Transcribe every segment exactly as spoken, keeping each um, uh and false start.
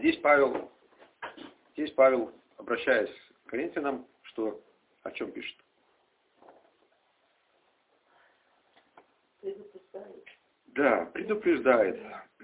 Здесь Павел, здесь Павел, обращаясь к Коринфянам, что, о чем пишет? Предупреждает. Да, предупреждает.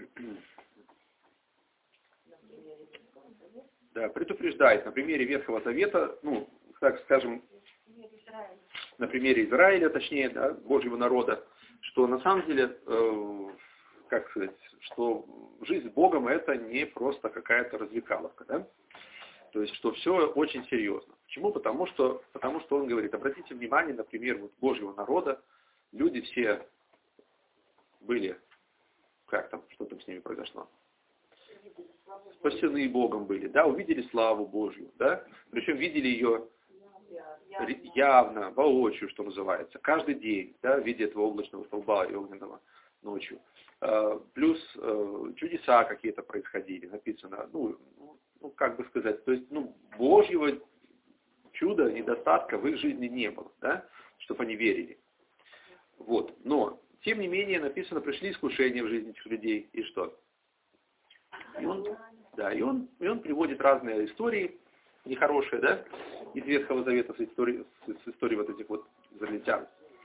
Да, предупреждает на примере Ветхого Завета, ну, так скажем, на примере Израиля, точнее, да, Божьего народа, что на самом деле, э, как сказать, что жизнь с Богом это не просто какая-то развлекаловка, да? То есть, что все очень серьезно. Почему? Потому что, потому что он говорит, обратите внимание, например, вот Божьего народа, люди все были, как там, что там с ними произошло? Спасены Богом были, да, увидели славу Божью, да, причем видели ее явно, воочию, что называется, каждый день, да, в виде этого облачного столба и огненного ночью. Плюс чудеса какие-то происходили, написано, ну, ну, как бы сказать, то есть, ну, Божьего чуда, недостатка в их жизни не было, да, чтобы они верили. Вот, но, тем не менее, написано, пришли искушения в жизни этих людей, и что? И он, да, и он, и он приводит разные истории, нехорошие, да, из Ветхого Завета с историей, с историей вот этих вот израильтян,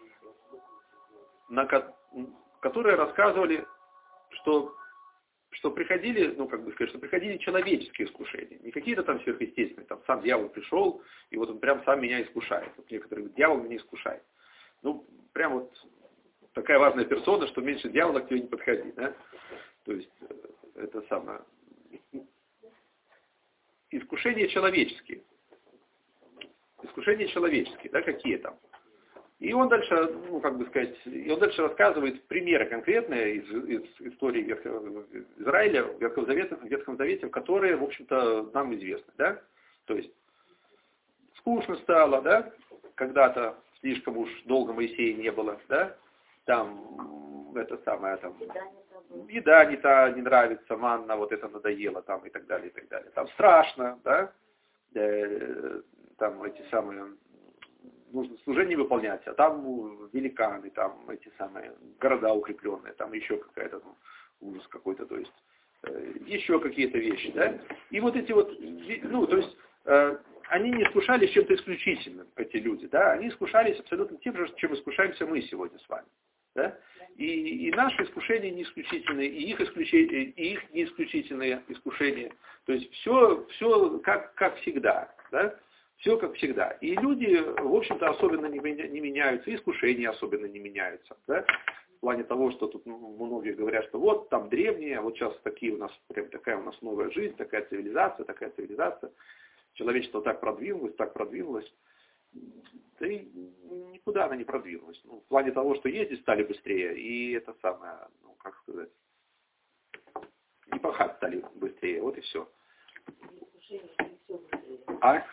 на, которые рассказывали, что, что приходили, ну, как бы сказать, что приходили человеческие искушения, не какие-то там сверхъестественные, там сам дьявол пришел, и вот он прям сам меня искушает. Вот некоторые говорят, дьявол меня искушает. Ну, прям вот такая важная персона, что меньше дьявола к тебе не подходи, да. То есть, это самое... Искушения человеческие. Искушения человеческие, да, какие там. И он дальше, ну, как бы сказать, и он дальше рассказывает примеры конкретные из, из истории Ветхого, Израиля, в Ветхом Завете, в Ветхом Завете, которые, в общем-то, нам известны, да. То есть, скучно стало, да, когда-то слишком уж долго Моисея не было, да, там, это самое, там, еда не та, не нравится, манна, вот это надоело, там, и так далее, и так далее. Там страшно, да, э, там, эти самые, нужно служение выполнять, а там великаны, там, эти самые, города укрепленные, там, еще какая-то, ну, ужас какой-то, то есть, э, еще какие-то вещи, да, и вот эти вот, ну, то есть, э, они не искушались чем-то исключительным, эти люди, да, они искушались абсолютно тем же, чем искушаемся мы сегодня с вами, да, и, и наши искушения не исключительные, и их, исключения, и их не исключительные искушения, то есть все, все как, как всегда, да, все как всегда, и люди, в общем-то, особенно не, не меняются, и искушения особенно не меняются, да, в плане того, что тут многие говорят, что вот там древние, а вот сейчас такие у нас, прям такая у нас новая жизнь, такая цивилизация, такая цивилизация. Человечество так продвинулось, так продвинулось, да и никуда она не продвинулась. Ну, в плане того, что ездить стали быстрее, и это самое, ну, как сказать, и пахать стали быстрее, вот и все. А?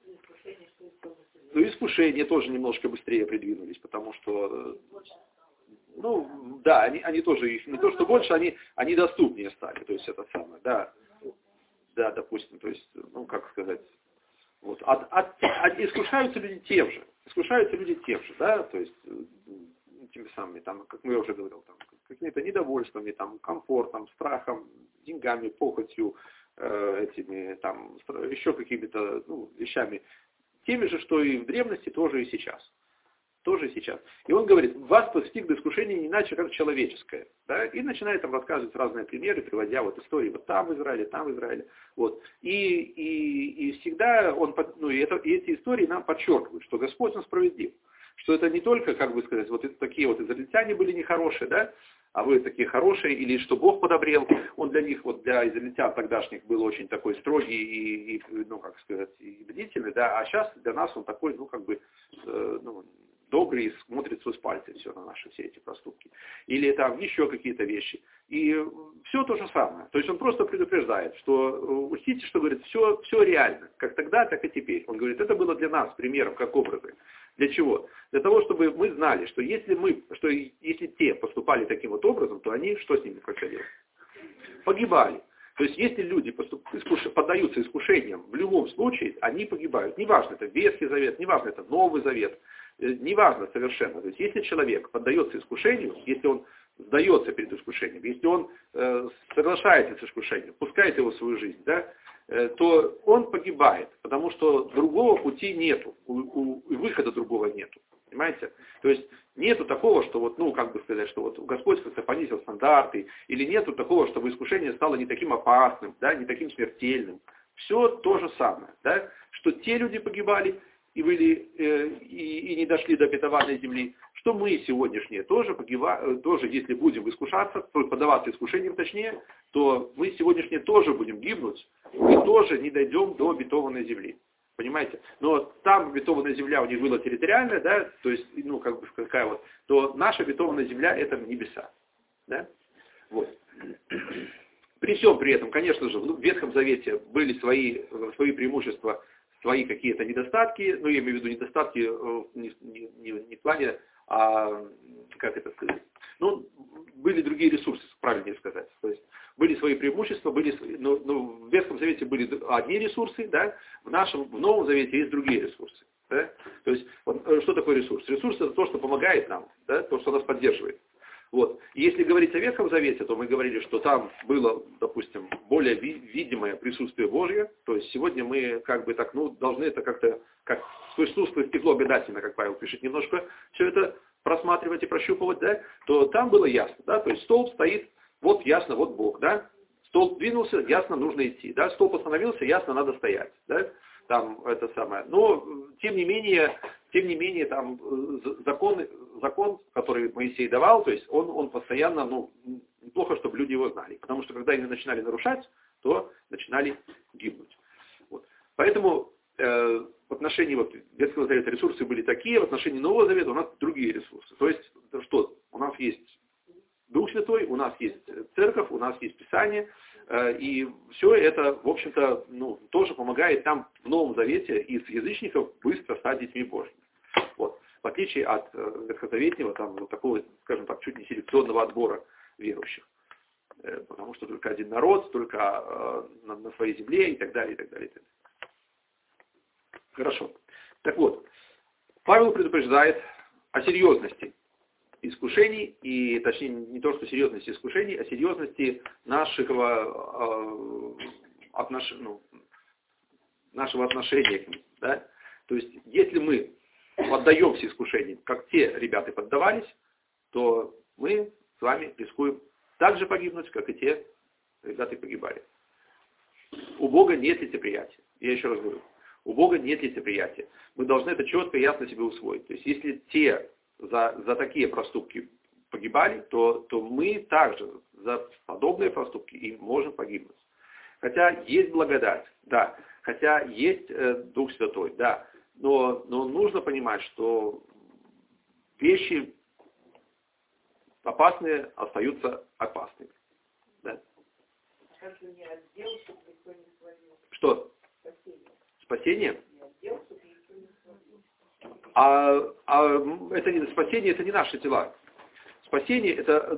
Ну, искушения тоже немножко быстрее придвинулись, потому что, ну, да, они, они тоже, их не то, что больше, они, они доступнее стали, то есть это самое, да. Да, допустим, то есть, ну, как сказать, вот, от, от, от, искушаются люди тем же, искушаются люди тем же, да, то есть, теми самыми, там, как я уже говорил, там, какими-то недовольствами, там, комфортом, страхом, деньгами, похотью, э, этими, там, еще какими-то, ну, вещами, теми же, что и в древности, тоже и сейчас. Тоже и сейчас. И он говорит, вас постигло искушение не иначе, как человеческое. Да? И начинает там рассказывать разные примеры, приводя вот истории вот там в Израиле, там в Израиле. Вот. И, и, и всегда он, ну, и, это, и эти истории нам подчеркивают, что Господь он справедлив. Что это не только, как бы сказать, вот такие вот израильтяне были нехорошие, да, а вы такие хорошие, или что Бог подобрел. Он для них, вот для израильтян тогдашних был очень такой строгий и, и ну, как сказать, и бдительный, да, а сейчас для нас он такой, ну, как бы, э, ну, добрый и смотрит сквозь пальцы все на наши все эти проступки. Или там еще какие-то вещи. И все то же самое. То есть он просто предупреждает, что учтите, что говорит, все, все реально. Как тогда, так и теперь. Он говорит, это было для нас примером, как образы. Для чего? Для того, чтобы мы знали, что если мы, что если те поступали таким вот образом, то они, что с ними происходило? Погибали. То есть, если люди поступ, искуш, поддаются искушениям, в любом случае, они погибают. Неважно, это Ветхий Завет, неважно, это Новый Завет, неважно совершенно. То есть, если человек поддается искушению, если он сдается перед искушением, если он э, соглашается с искушением, пускает его в свою жизнь, да, э, то он погибает, потому что другого пути нету, у, у, выхода другого нету. Понимаете? То есть нету такого, что вот, ну, как бы сказать, что вот Господь как-то понизил стандарты, или нету такого, чтобы искушение стало не таким опасным, да, не таким смертельным. Все то же самое, да, что те люди погибали и, были, э, и, и не дошли до обетованной земли, что мы сегодняшние тоже погибаем, тоже, если будем искушаться, поддаваться искушениям точнее, то мы сегодняшние тоже будем гибнуть и тоже не дойдем до обетованной земли. Понимаете? Но там обетованная земля у них была территориальная, да, то есть, ну, как бы, какая вот, то наша обетованная земля — это небеса, да, вот. При всем при этом, конечно же, в Ветхом Завете были свои, свои преимущества, свои какие-то недостатки, ну, я имею в виду недостатки не, не, не, не в плане, а, как это сказать, ну, были другие ресурсы, правильнее сказать, то есть, были свои преимущества, были, но, но в Ветхом Завете были одни ресурсы, да, в нашем, в Новом Завете есть другие ресурсы. Да? То есть, вот, что такое ресурс? Ресурс — это то, что помогает нам, да, то, что нас поддерживает. Вот. И если говорить о Ветхом Завете, то мы говорили, что там было, допустим, более видимое присутствие Божье, то есть сегодня мы как бы так, ну, должны это как-то, как сквозь тусклое стекло обязательно, как Павел пишет, немножко все это просматривать и прощупывать, да, то там было ясно, да, то есть столб стоит, вот ясно, вот Бог, да, столб двинулся, ясно, нужно идти, да, столб остановился, ясно, надо стоять, да, там это самое. Но, тем не менее, тем не менее, там закон, закон, который Моисей давал, то есть он, он постоянно, ну, неплохо, чтобы люди его знали, потому что когда они начинали нарушать, то начинали гибнуть. Вот. Поэтому э, в отношении вот, Ветхого Завета ресурсы были такие, в отношении Нового Завета у нас другие ресурсы. То есть, что, у нас есть Дух Святой, у нас есть церковь, у нас есть Писание, и все это, в общем-то, ну, тоже помогает нам в Новом Завете из язычников быстро стать детьми Божьими. Вот. В отличие от ветхозаветнего, там, вот такого, скажем так, чуть не селекционного отбора верующих. Потому что только один народ, только на, на своей земле и так далее, и так далее, и так далее. Хорошо. Так вот, Павел предупреждает о серьезности искушений, и точнее не то, что серьезности искушений, а серьезности нашего, э, отнош... ну, нашего отношения к ним. Да? То есть, если мы поддаемся искушениям, как те ребята поддавались, то мы с вами рискуем так же погибнуть, как и те ребята погибали. У Бога нет лицеприятия. Я еще раз говорю. У Бога нет лицеприятия. Мы должны это четко и ясно себе усвоить. То есть, если те За, за такие проступки погибали, то, то мы также за подобные проступки и можем погибнуть. Хотя есть благодать, да, хотя есть э, Дух Святой, да, но, но нужно понимать, что вещи опасные остаются опасными. Да? Что? Спасение? А, а это не спасение, это не наши дела. Спасение это...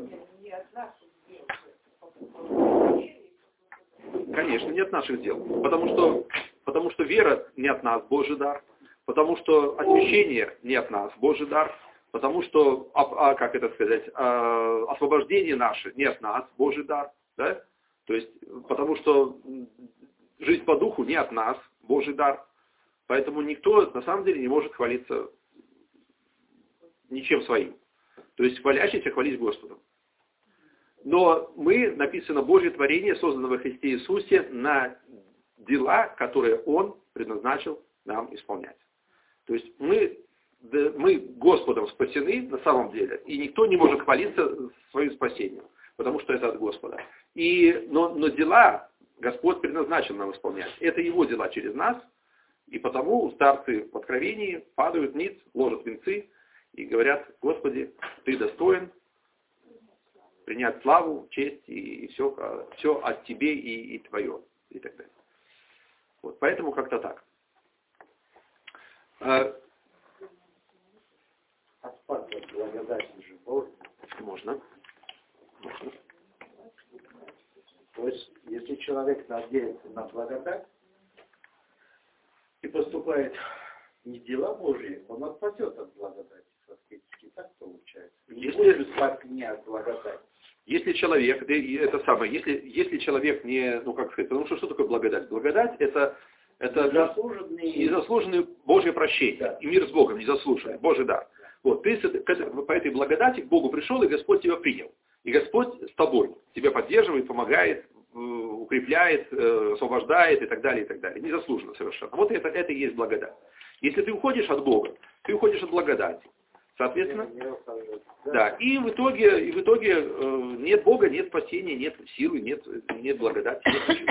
Конечно, не от наших дел. Потому что, потому что вера не от нас, Божий дар. Потому что освящение не от нас, Божий дар. Потому что, а, а, как это сказать, а, освобождение наше не от нас, Божий дар. Да? То есть, потому что жизнь по духу не от нас, Божий дар. Поэтому никто на самом деле не может хвалиться ничем своим. То есть хвалящийся хвались Господом. Но мы, написано, Божье творение, созданное во Христе Иисусе, на дела, которые Он предназначил нам исполнять. То есть мы, да, мы Господом спасены на самом деле, и никто не может хвалиться своим спасением, потому что это от Господа. И, но, но дела Господь предназначил нам исполнять. Это Его дела через нас. И потому старцы в Откровении падают ниц, ложат венцы и говорят: Господи, Ты достоин принять славу, честь и, и все, все от Тебе и, и Твое. И так далее. Вот, поэтому как-то так. А, Отпад от благодати же Божьей. Можно. Можно. То есть, если человек надеется на благодать и поступает не дела Божьи, он отпадет от благодати. фактически так получается. Если, так не от благодати. Если человек, это самое, если, если человек не, ну как сказать, потому что что такое благодать? Благодать это, это незаслуженный, незаслуженное Божье прощение, да. И мир с Богом незаслуженный, да. Божий дар. Вот, ты по этой благодати к Богу пришел, и Господь тебя принял. И Господь с тобой, тебя поддерживает, помогает, укрепляет, освобождает и так далее, и так далее. Незаслуженно совершенно. Вот это, это и есть благодать. Если ты уходишь от Бога, ты уходишь от благодати. Соответственно, да, и в итоге, и в итоге э, нет Бога, нет спасения, нет силы, нет, нет благодати, нет ничего.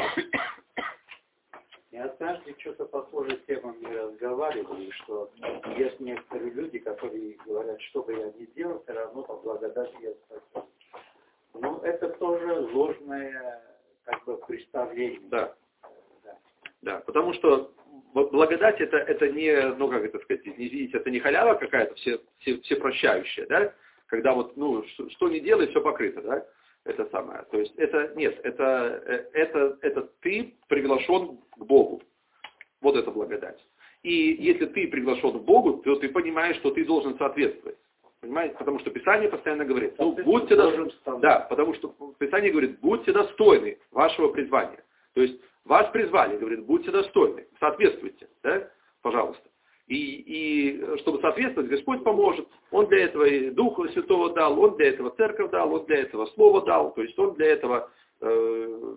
И однажды что-то похожей темой мы разговаривали, что есть некоторые люди, которые говорят, что бы я ни делал, все равно по благодати я спасен. Но это тоже ложное, как бы, представление. Да. Да, да, потому что благодать это, это не, ну как это сказать, не видите, это не халява какая-то, все, все, все прощающая, да? Когда вот, ну, что, что не делай, все покрыто, да? Это самое. То есть это, нет, это, это, это ты приглашен к Богу. Вот это благодать. И если ты приглашен к Богу, то ты понимаешь, что ты должен соответствовать. Понимаете? Потому что Писание постоянно говорит, ну, будьте достойны. Да, потому что Писание говорит, будьте достойны вашего призвания. То есть вас призвали, говорит, будьте достойны, соответствуйте, да, пожалуйста. И, и чтобы соответствовать, Господь поможет. Он для этого и Духа Святого дал, Он для этого Церковь дал, Он для этого Слово дал, то есть Он для этого, э,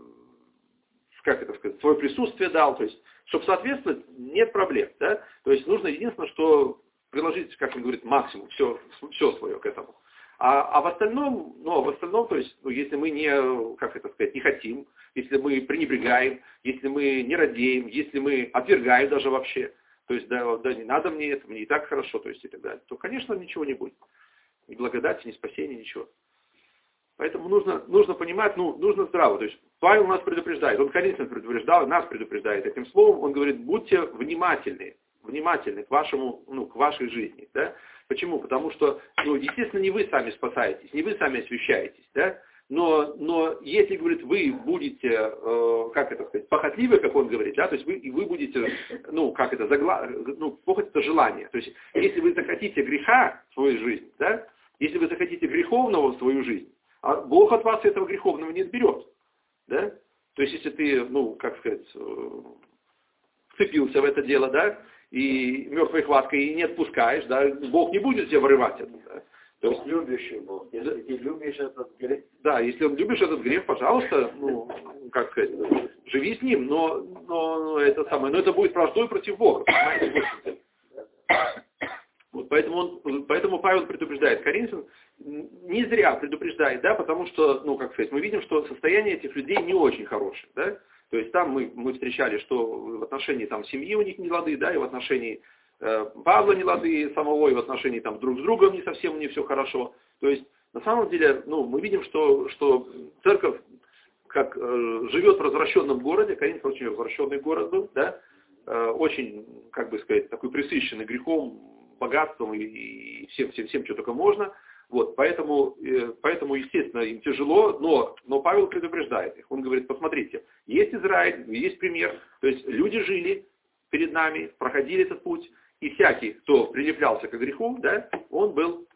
как это сказать, свое присутствие дал. То есть, чтобы соответствовать, нет проблем. Да? То есть нужно единственное, что приложить, как он говорит, максимум, все, все свое к этому. А, а в остальном, ну, в остальном, то есть, ну, если мы не, как это сказать, не хотим, если мы пренебрегаем, если мы не радеем, если мы отвергаем даже вообще, то есть, да, да, не надо мне это, мне и так хорошо, то есть, и так далее, то, конечно, ничего не будет. Ни благодати, ни спасения, ничего. Поэтому нужно, нужно понимать, ну, нужно здраво. То есть, Павел нас предупреждает, он Коринфян предупреждал, нас предупреждает этим словом, он говорит, будьте внимательны, внимательны к вашему, ну, к вашей жизни, да? Почему? Потому что, ну, естественно, не вы сами спасаетесь, не вы сами освящаетесь, да? Но, но если, говорит, вы будете, э, как это сказать, похотливы, как он говорит, да, то есть вы, вы будете, ну, как это, загла... ну, похоть это желание. То есть, если вы захотите греха в свою жизнь, да, если вы захотите греховного в свою жизнь, а Бог от вас этого греховного не отберет, да? То есть, если ты, ну, как сказать, вцепился в это дело, да, и мертвой хваткой и не отпускаешь, да, Бог не будет тебя вырывать это, да. То есть любящий Бог, если да, ты любишь этот грех. Да, если он любишь этот грех, пожалуйста, ну, как сказать, живи с ним, но, но это самое, но это будет враждой против Бога, понимаете? Вот, поэтому, он, поэтому Павел предупреждает Коринфян, не зря предупреждает, да, потому что, ну, как сказать, мы видим, что состояние этих людей не очень хорошее, да. То есть там мы, мы встречали, что в отношении там семьи у них не лады, да, и в отношении э, Павла не лады самого, и в отношении там друг с другом не совсем не все хорошо. То есть на самом деле, ну, мы видим, что, что церковь как э, живет в развращенном городе, Коринф очень развращенный город был, да, э, очень, как бы сказать, такой пресыщенный грехом, богатством и, и всем, всем, всем, что только можно. Вот, поэтому, поэтому, естественно, им тяжело, но, но Павел предупреждает их. Он говорит, посмотрите, есть Израиль, есть пример, то есть люди жили перед нами, проходили этот путь, и всякий, кто прилеплялся к греху, да, он был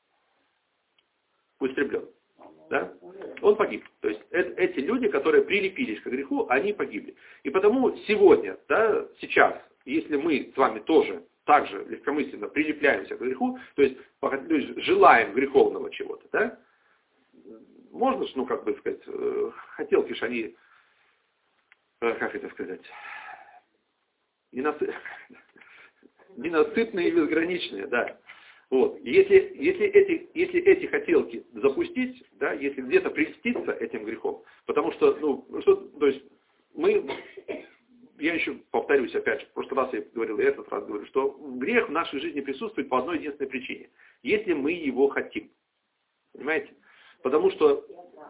истреблен. Да? Он погиб. То есть это, эти люди, которые прилепились к греху, они погибли. И потому сегодня, да, сейчас, если мы с вами тоже также легкомысленно прилепляемся к греху, то есть, то есть желаем греховного чего-то, да? Можно, ну, как бы сказать, хотелки ж они, как это сказать, ненасы... ненасытные и безграничные, да. Вот. Если, если, эти, если эти хотелки запустить, да, если где-то прельститься этим грехом, потому что, ну, что, то есть, мы... Я еще повторюсь, опять же, в прошлый раз я говорил, и этот раз говорю, что грех в нашей жизни присутствует по одной единственной причине. Если мы его хотим. Понимаете? Потому что,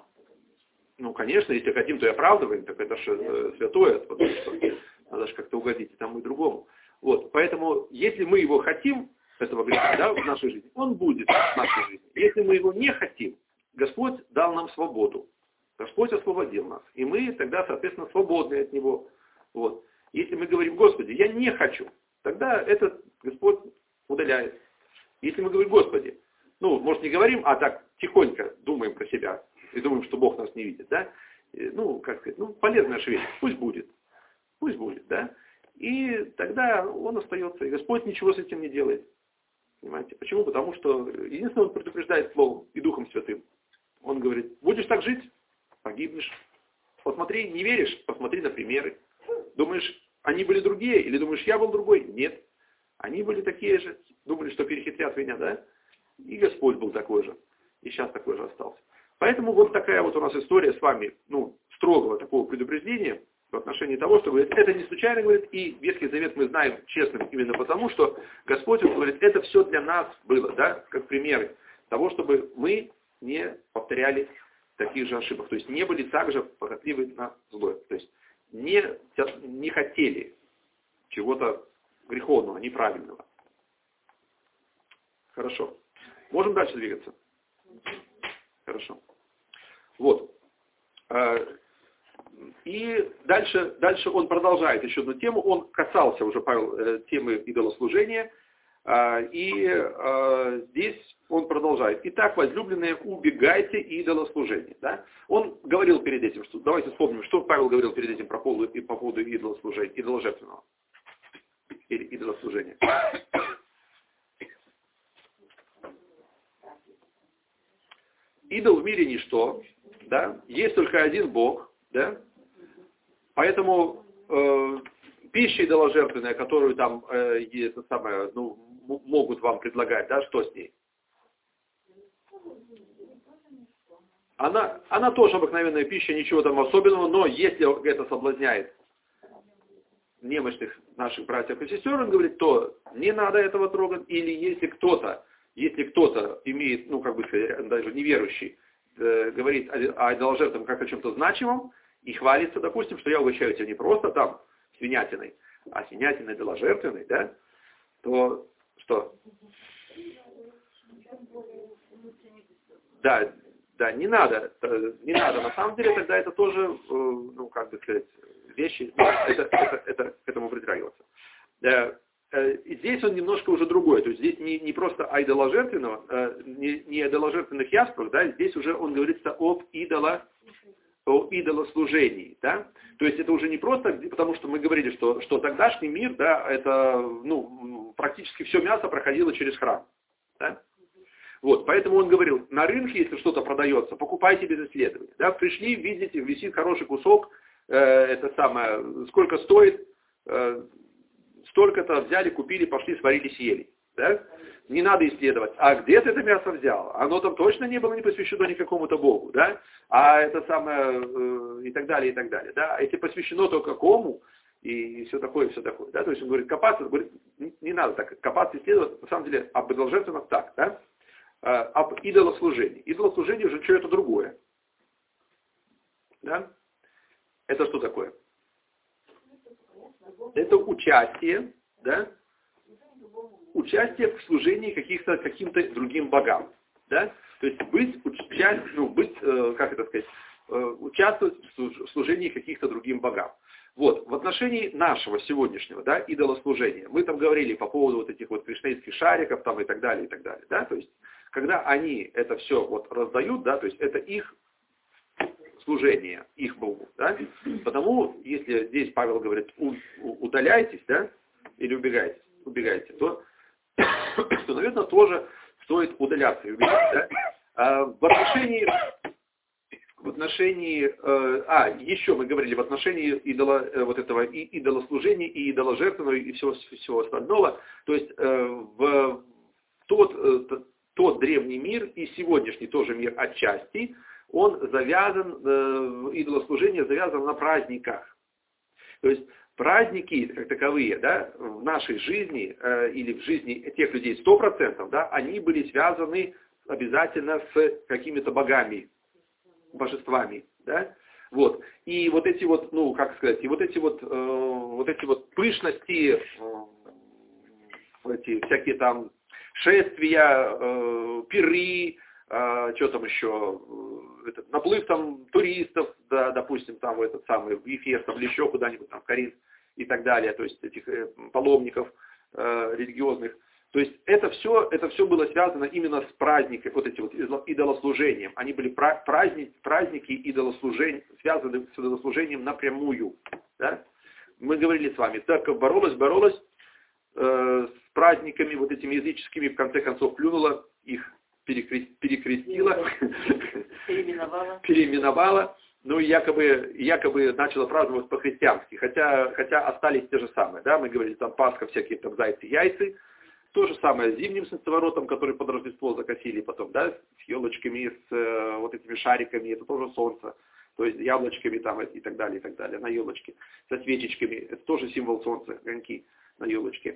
ну, конечно, если хотим, то и оправдываем, так это же святое, потому что надо же как-то угодить и тому, и другому. Вот, поэтому, если мы его хотим, этого греха, да, в нашей жизни, он будет в нашей жизни. Если мы его не хотим, Господь дал нам свободу. Господь освободил нас. И мы тогда, соответственно, свободны от него. Вот. Если мы говорим, Господи, я не хочу, тогда этот Господь удаляет. Если мы говорим Господи, ну, может, не говорим, а так тихонько думаем про себя и думаем, что Бог нас не видит, да? Ну, как сказать, ну, полезная же вещь, пусть будет, пусть будет, да? И тогда он остается, и Господь ничего с этим не делает. Понимаете? Почему? Потому что единственное, он предупреждает Словом и Духом Святым. Он говорит, будешь так жить, погибнешь. Посмотри, не веришь, посмотри на примеры. Думаешь, они были другие, или думаешь, я был другой? Нет. Они были такие же, думали, что перехитрят меня, да? И Господь был такой же. И сейчас такой же остался. Поэтому вот такая вот у нас история с вами, ну, строгого такого предупреждения в отношении того, что говорит, это не случайно, говорит, и Ветхий Завет мы знаем честным именно потому, что Господь, он говорит, это все для нас было, да, как примеры того, чтобы мы не повторяли таких же ошибок. То есть не были также похотливы на злое. То есть не, не хотели чего-то греховного, неправильного. Хорошо. Можем дальше двигаться? Хорошо. Вот. И дальше, дальше он продолжает еще одну тему. Он касался уже, Павел, темы идолослужения. И здесь он продолжает. Итак, возлюбленные, убегайте идолослужения. Да? Он говорил перед этим, что, давайте вспомним, что Павел говорил перед этим по поводу, по поводу идолослужения, идоложертвенного. Или идолослужения. Идол в мире ничто, да? Есть только один Бог, да? Поэтому э, пища идоложертвенная, которую там э, это самое, ну, могут вам предлагать, да, что с ней? Она, она тоже обыкновенная пища, ничего там особенного, но если это соблазняет немощных наших братьев и сестер, он говорит, то не надо этого трогать, или если кто-то, если кто-то имеет, ну, как бы сказать, даже неверующий, э, говорит о, о идоложертвенном как о чем-то значимом, и хвалится, допустим, что я угощаю тебя не просто там свинятиной, а свинятиной идоложертвенной, да, то что? Да, да, не надо, не надо. На самом деле тогда это тоже, ну, как бы сказать, вещи, это, это, это, к этому притрагиваться. И здесь он немножко уже другой, то есть здесь не, не просто о идоложертвенного, не, не о идоложертвенных яствах, да, здесь уже он говорится об идоло, о идолослужении, да, то есть это уже не просто, потому что мы говорили, что, что тогдашний мир, да, это, ну, практически все мясо проходило через храм, да. Вот, поэтому он говорил, на рынке, если что-то продается, покупайте без исследования. Да, пришли, видите, висит хороший кусок, э, это самое, сколько стоит, э, столько-то взяли, купили, пошли, сварили, съели. Да? Не надо исследовать, а где ты это мясо взял? Оно там точно не было не посвящено ни какому-то богу, да? А это самое, э, и так далее, и так далее. Да? А если посвящено то какому, и все такое, и все такое. Да? То есть он говорит, копаться, говорит, не, не надо так копаться, исследовать, на самом деле, об идоложертвенном так, да? Об идолослужении. Идолослужение уже что-то другое. Да? Это что такое? Это участие, да? Участие в служении каких-то, каким-то другим богам. Да? То есть быть, участь, ну, быть, как это сказать, участвовать в служении каких-то другим богам. Вот, в отношении нашего сегодняшнего, да, идолослужения, мы там говорили по поводу вот этих вот кришнаитских шариков там и так далее, и так далее, да, то есть, когда они это все вот раздают, да, то есть это их служение, их Богу, да, потому, если здесь Павел говорит, у, у, удаляйтесь, да, или убегайте, убегайте, то, то, наверное, тоже стоит удаляться и убегать, да. А в отношении... В отношении, э, а, еще мы говорили, в отношении идола, э, вот этого и идолослужения, и идоложертвенного, и всего, всего остального, то есть э, в тот, э, тот древний мир и сегодняшний тоже мир отчасти, он завязан, э, идолослужение завязано на праздниках. То есть праздники, как таковые, да, в нашей жизни, э, или в жизни тех людей сто процентов, да, они были связаны обязательно с какими-то богами, божествами, да, вот, и вот эти вот, ну, как сказать, и вот эти вот, э, вот эти вот пышности, э, эти всякие там шествия, э, пиры, э, что там еще, э, этот, наплыв там туристов, да, допустим, там в этот самый, в Ефес, там, или еще куда-нибудь, там, в Коринф и так далее, то есть этих э, паломников э, религиозных, То есть это все, это все было связано именно с праздниками, вот этим вот идолослужением. Они были праздники, праздники идолослужения, связаны с идолослужением напрямую. Да? Мы говорили с вами, церковь боролась, боролась э, с праздниками вот этими языческими, в конце концов плюнула, их перекрестила, переименовала. переименовала. Ну и якобы, якобы начала праздновать по-христиански, хотя, хотя остались те же самые, да, мы говорили, там Пасха, всякие там зайцы, яйцы, то же самое с зимним солнцеворотом, который под Рождество закосили потом, да, с елочками, с э, вот этими шариками, это тоже солнце, то есть яблочками там и так далее, и так далее, на елочке, со свечечками, это тоже символ солнца, огоньки на елочке.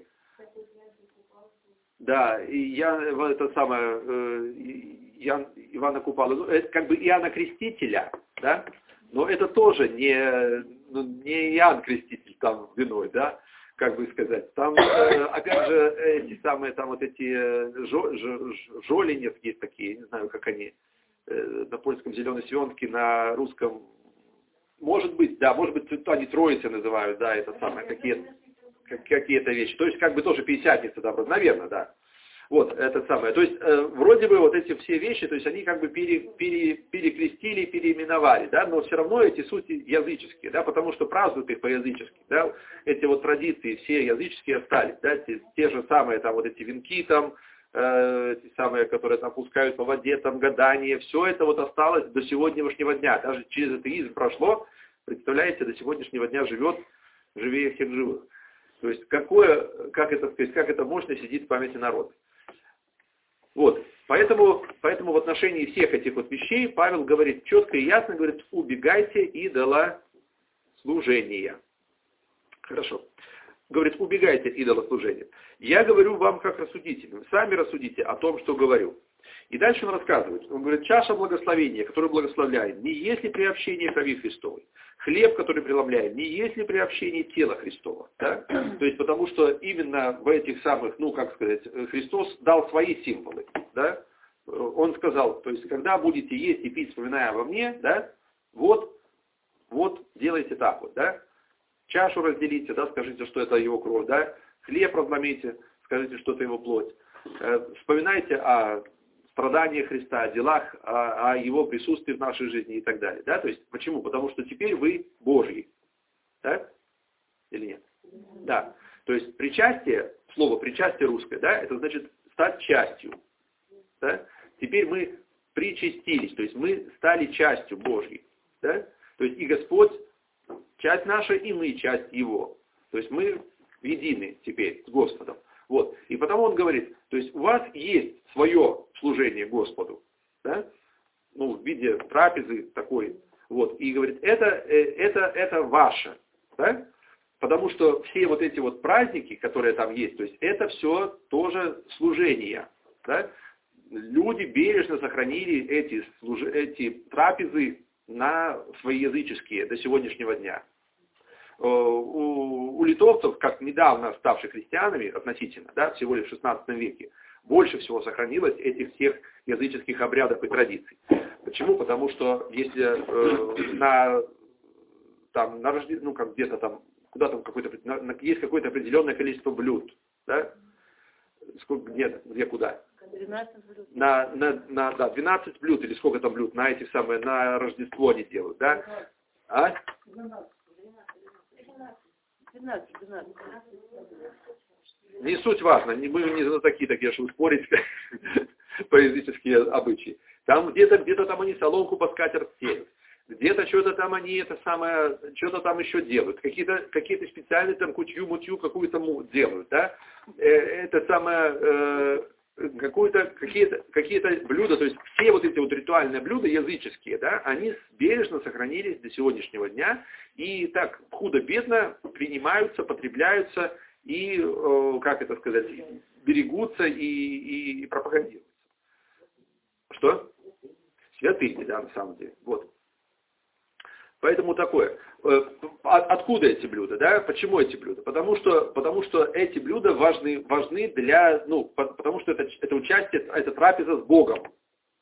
Да, и я, это самое, э, я, Ивана Купала, ну, это как бы Иоанна Крестителя, да, но это тоже не, ну, не Иоанн Креститель там виной, да, как бы сказать. Там, э, опять же, эти самые, там вот эти жо, жо, жоленев есть такие, не знаю, как они, э, на польском зеленой свенки, на русском, может быть, да, может быть, они троицы называют, да, это самое, какие-то какие-то вещи. То есть, как бы тоже пятидесятница, да, наверное, да. Вот, это самое. То есть, э, вроде бы вот эти все вещи, то есть они как бы пере, пере, перекрестили, переименовали, да, но все равно эти сути языческие, да, потому что празднуют их по-язычески, да, эти вот традиции все языческие остались, да, те, те же самые там вот эти венки там, э, те самые, которые там пускают по воде, там гадания, все это вот осталось до сегодняшнего дня, даже через атеизм прошло, представляете, до сегодняшнего дня живет, живее всех живых. То есть, какое, как это сказать, как это мощно сидит в памяти народа. Вот, поэтому, поэтому в отношении всех этих вот вещей Павел говорит четко и ясно, говорит, убегайте идолослужения. Хорошо. Говорит, убегайте идолослужения. Я говорю вам как рассудителям, сами рассудите о том, что говорю. И дальше он рассказывает, он говорит, чаша благословения, которую благословляем, не есть ли приобщение крови Христовой. Хлеб, который преломляем, не есть ли приобщение тела Христова. Да? То есть потому что именно в этих самых, ну как сказать, Христос дал свои символы. Да? Он сказал, то есть когда будете есть и пить, вспоминая обо мне, да, вот, вот делайте так вот. Да? Чашу разделите, да, скажите, что это его кровь. Да? Хлеб разломите, скажите, что это его плоть. Вспоминайте о страдания Христа, о делах, о, о Его присутствии в нашей жизни и так далее. Да? То есть, почему? Потому что теперь вы Божьи. Так? Или нет? Да. То есть, причастие, слово причастие русское, да, это значит стать частью. Да? Теперь мы причастились, то есть мы стали частью Божьей. Да? То есть, и Господь, часть наша, и мы часть Его. То есть, мы едины теперь с Господом. Вот. И потому он говорит, то есть у вас есть свое служение Господу, да? Ну, в виде трапезы такой, вот, и говорит, это, это, это ваше, да? Потому что все вот эти вот праздники, которые там есть, то есть это все тоже служение, да? Люди бережно сохранили эти, служ... эти трапезы на свои языческие до сегодняшнего дня. У, у литовцев, как недавно ставших христианами относительно, да, всего лишь в шестнадцатом веке, больше всего сохранилось этих всех языческих обрядов и традиций. Почему? Потому что если э, на, там, на Рождество, ну как где-то там, куда там какое-то, на, на, есть какое-то определенное количество блюд, да? Сколько, где, где, куда? двенадцать блюд. На, на, на, да, двенадцать блюд или сколько там блюд на эти самые, на Рождество они делают, да? А? двенадцать, двенадцать. Не суть важно, мы не за такие такие, чтобы спорить по языческие обычаи. Там где-то, где-то там они соломку по скатерть стелют, где-то что-то там они это самое, что-то там еще делают, какие-то какие-то специальные там кутью-мутью какую-то делают, да? Это самое, какое-то, какие-то, какие-то блюда, то есть все вот эти вот ритуальные блюда языческие, да, они бережно сохранились до сегодняшнего дня и так худо-бедно принимаются, потребляются и, как это сказать, берегутся и, и, и пропагандируются. Что? Святыни, да, на самом деле. Вот. Поэтому такое. Откуда эти блюда? Да? Почему эти блюда? Потому что, потому что эти блюда важны, важны для, ну, потому что это, это участие, это трапеза с Богом.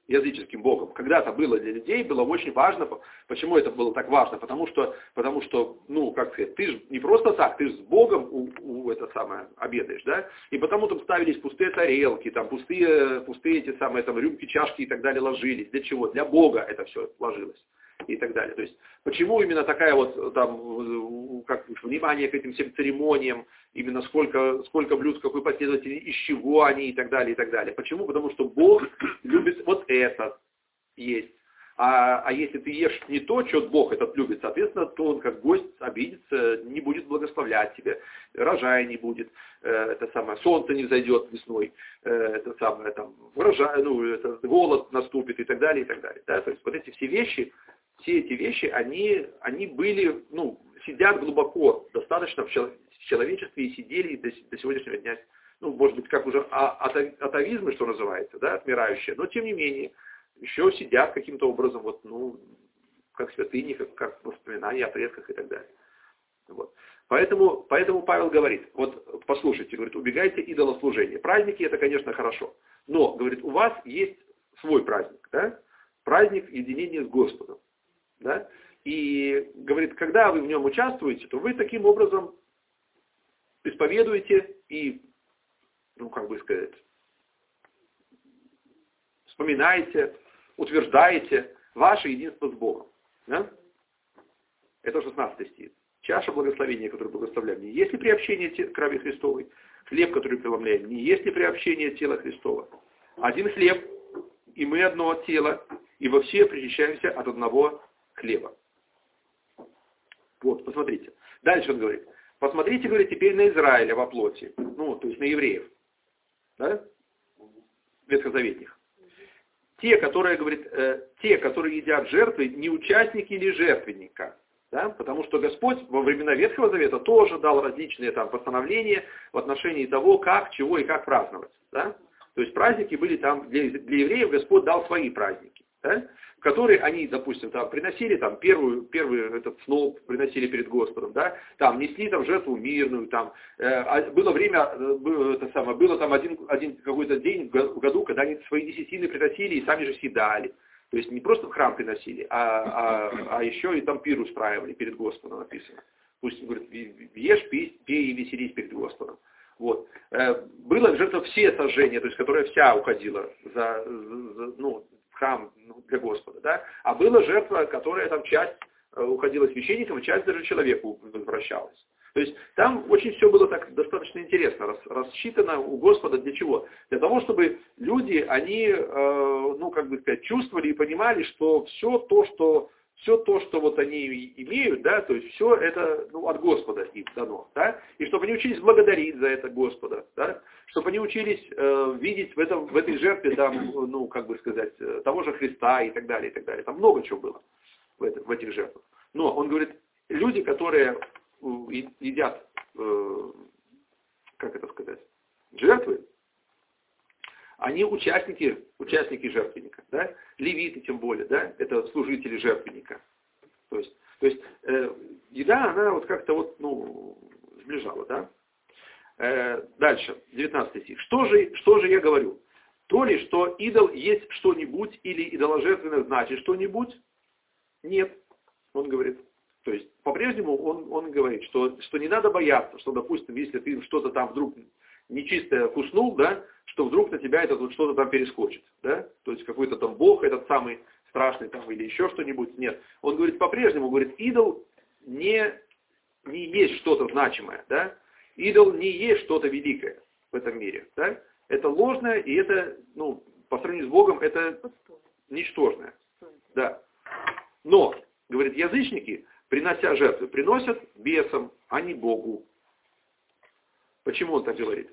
языческим богом. Когда-то было для людей, было очень важно. Почему это было так важно? Потому что, потому что ну, как сказать, ты же не просто так, ты же с Богом у, у это самое обедаешь, да? И потому там ставились пустые тарелки, там пустые, пустые эти самые там рюмки, чашки и так далее ложились. Для чего? Для Бога это все ложилось. И так далее. То есть, почему именно такая вот там, как, внимание к этим всем церемониям, именно сколько, сколько блюд, какой последовательности, из чего они и так далее, и так далее. Почему? Потому что Бог любит вот это есть. А, а если ты ешь не то, что Бог этот любит, соответственно, то он как гость обидится, не будет благословлять тебя, рожая не будет, э, это самое, солнце не взойдет весной, э, это самое, там, урожай, ну, это, голод наступит и так далее, и так далее. Да? То есть вот эти все вещи, все эти вещи, они, они были, ну, сидят глубоко, достаточно в человечестве и сидели до, до сегодняшнего дня. Ну, может быть, как уже атовизмы, что называется, да, отмирающие, но тем не менее, еще сидят каким-то образом, вот, ну, как святыни, как, как воспоминания о предках и так далее. Вот. Поэтому, поэтому Павел говорит, вот послушайте, говорит, убегайте идолослужения. Праздники это, конечно, хорошо, но, говорит, у вас есть свой праздник, да? Праздник единения с Господом. Да? И, говорит, когда вы в нем участвуете, то вы таким образом исповедуете и, ну, как бы сказать, вспоминаете, утверждаете ваше единство с Богом. Да? Это шестнадцатый стих. Чаша благословения, которую благословляем, не есть ли приобщение к крови Христовой? Хлеб, который преломляем, не есть ли приобщение тела Христова? Один хлеб, и мы одно тело, и во все причащаемся от одного хлеба. Вот, посмотрите. Дальше он говорит. Посмотрите, говорит, теперь на Израиля во плоти. Ну, то есть на евреев. Да? Ветхозаветних. Те, которые, говорит, э, те, которые едят жертвы, не участники или жертвенника. Да? Потому что Господь во времена Ветхого Завета тоже дал различные там постановления в отношении того, как, чего и как праздновать. Да? То есть праздники были там, для, для евреев Господь дал свои праздники. Да? В которые они, допустим, там приносили там первую, первый этот сноп, приносили перед Господом, да, там несли там жертву мирную, там, э, было время, было, это самое, было там один, один какой-то день в году, когда они свои десятины приносили и сами же съедали. То есть не просто в храм приносили, а, а, а еще и там пир устраивали перед Господом, написано. Пусть, говорит, ешь, пей, пей и веселись перед Господом. Вот. Э, было жертва все сожжения, то есть которая вся уходила за, за ну, храм для Господа, да? А была жертва, которая там часть уходила священникам, а часть даже человеку возвращалась. То есть там очень все было так достаточно интересно, рас, рассчитано у Господа для чего? Для того, чтобы люди, они, э, ну, как бы сказать, чувствовали и понимали, что все то, что все то, что вот они имеют, да, то есть все это, ну, от Господа им дано, да, и чтобы они учились благодарить за это Господа, да, чтобы они учились э, видеть в, этом, в этой жертве, там, ну, как бы сказать, того же Христа и так далее, и так далее. Там много чего было в, это, в этих жертвах. Но он говорит, люди, которые едят, э, как это сказать, жертвы, они участники, участники жертвенника, да? Левиты тем более, да? Это служители жертвенника. То есть, то есть э, еда, она вот как-то вот, ну, сближала, да? Э, дальше, девятнадцатый стих. Что же, что же я говорю? То ли, что идол есть что-нибудь, или идоложертвенное значит что-нибудь? Нет, он говорит. То есть, по-прежнему он, он говорит, что, что не надо бояться, что, допустим, если ты что-то там вдруг нечистое куснул, да, что вдруг на тебя это вот что-то там перескочит, да, то есть какой-то там бог, этот самый страшный там или еще что-нибудь, нет. Он говорит по-прежнему, говорит, идол не, не есть что-то значимое, да, идол не есть что-то великое в этом мире, да, это ложное и это, ну, по сравнению с Богом, это ничтожное, да. Но, говорит, язычники, принося жертвы, приносят бесам, а не Богу. Почему он так говорит?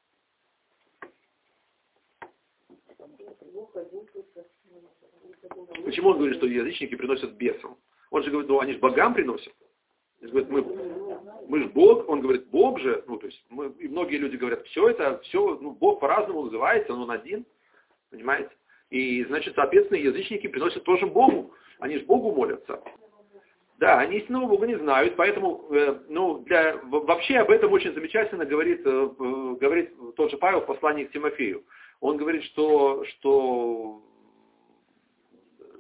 Почему он говорит, что язычники приносят бесам? Он же говорит, ну они же богам приносят. Он говорит, мы, мы же Бог, он говорит, Бог же, ну то есть, мы, и многие люди говорят, все это, все, ну Бог по-разному называется, но он один, понимаете? И значит, соответственно, язычники приносят тоже Богу, они же Богу молятся. Да, они истинного Бога не знают, поэтому, э, ну, для, вообще об этом очень замечательно говорит, э, говорит тот же Павел в послании к Тимофею. Он говорит, что, что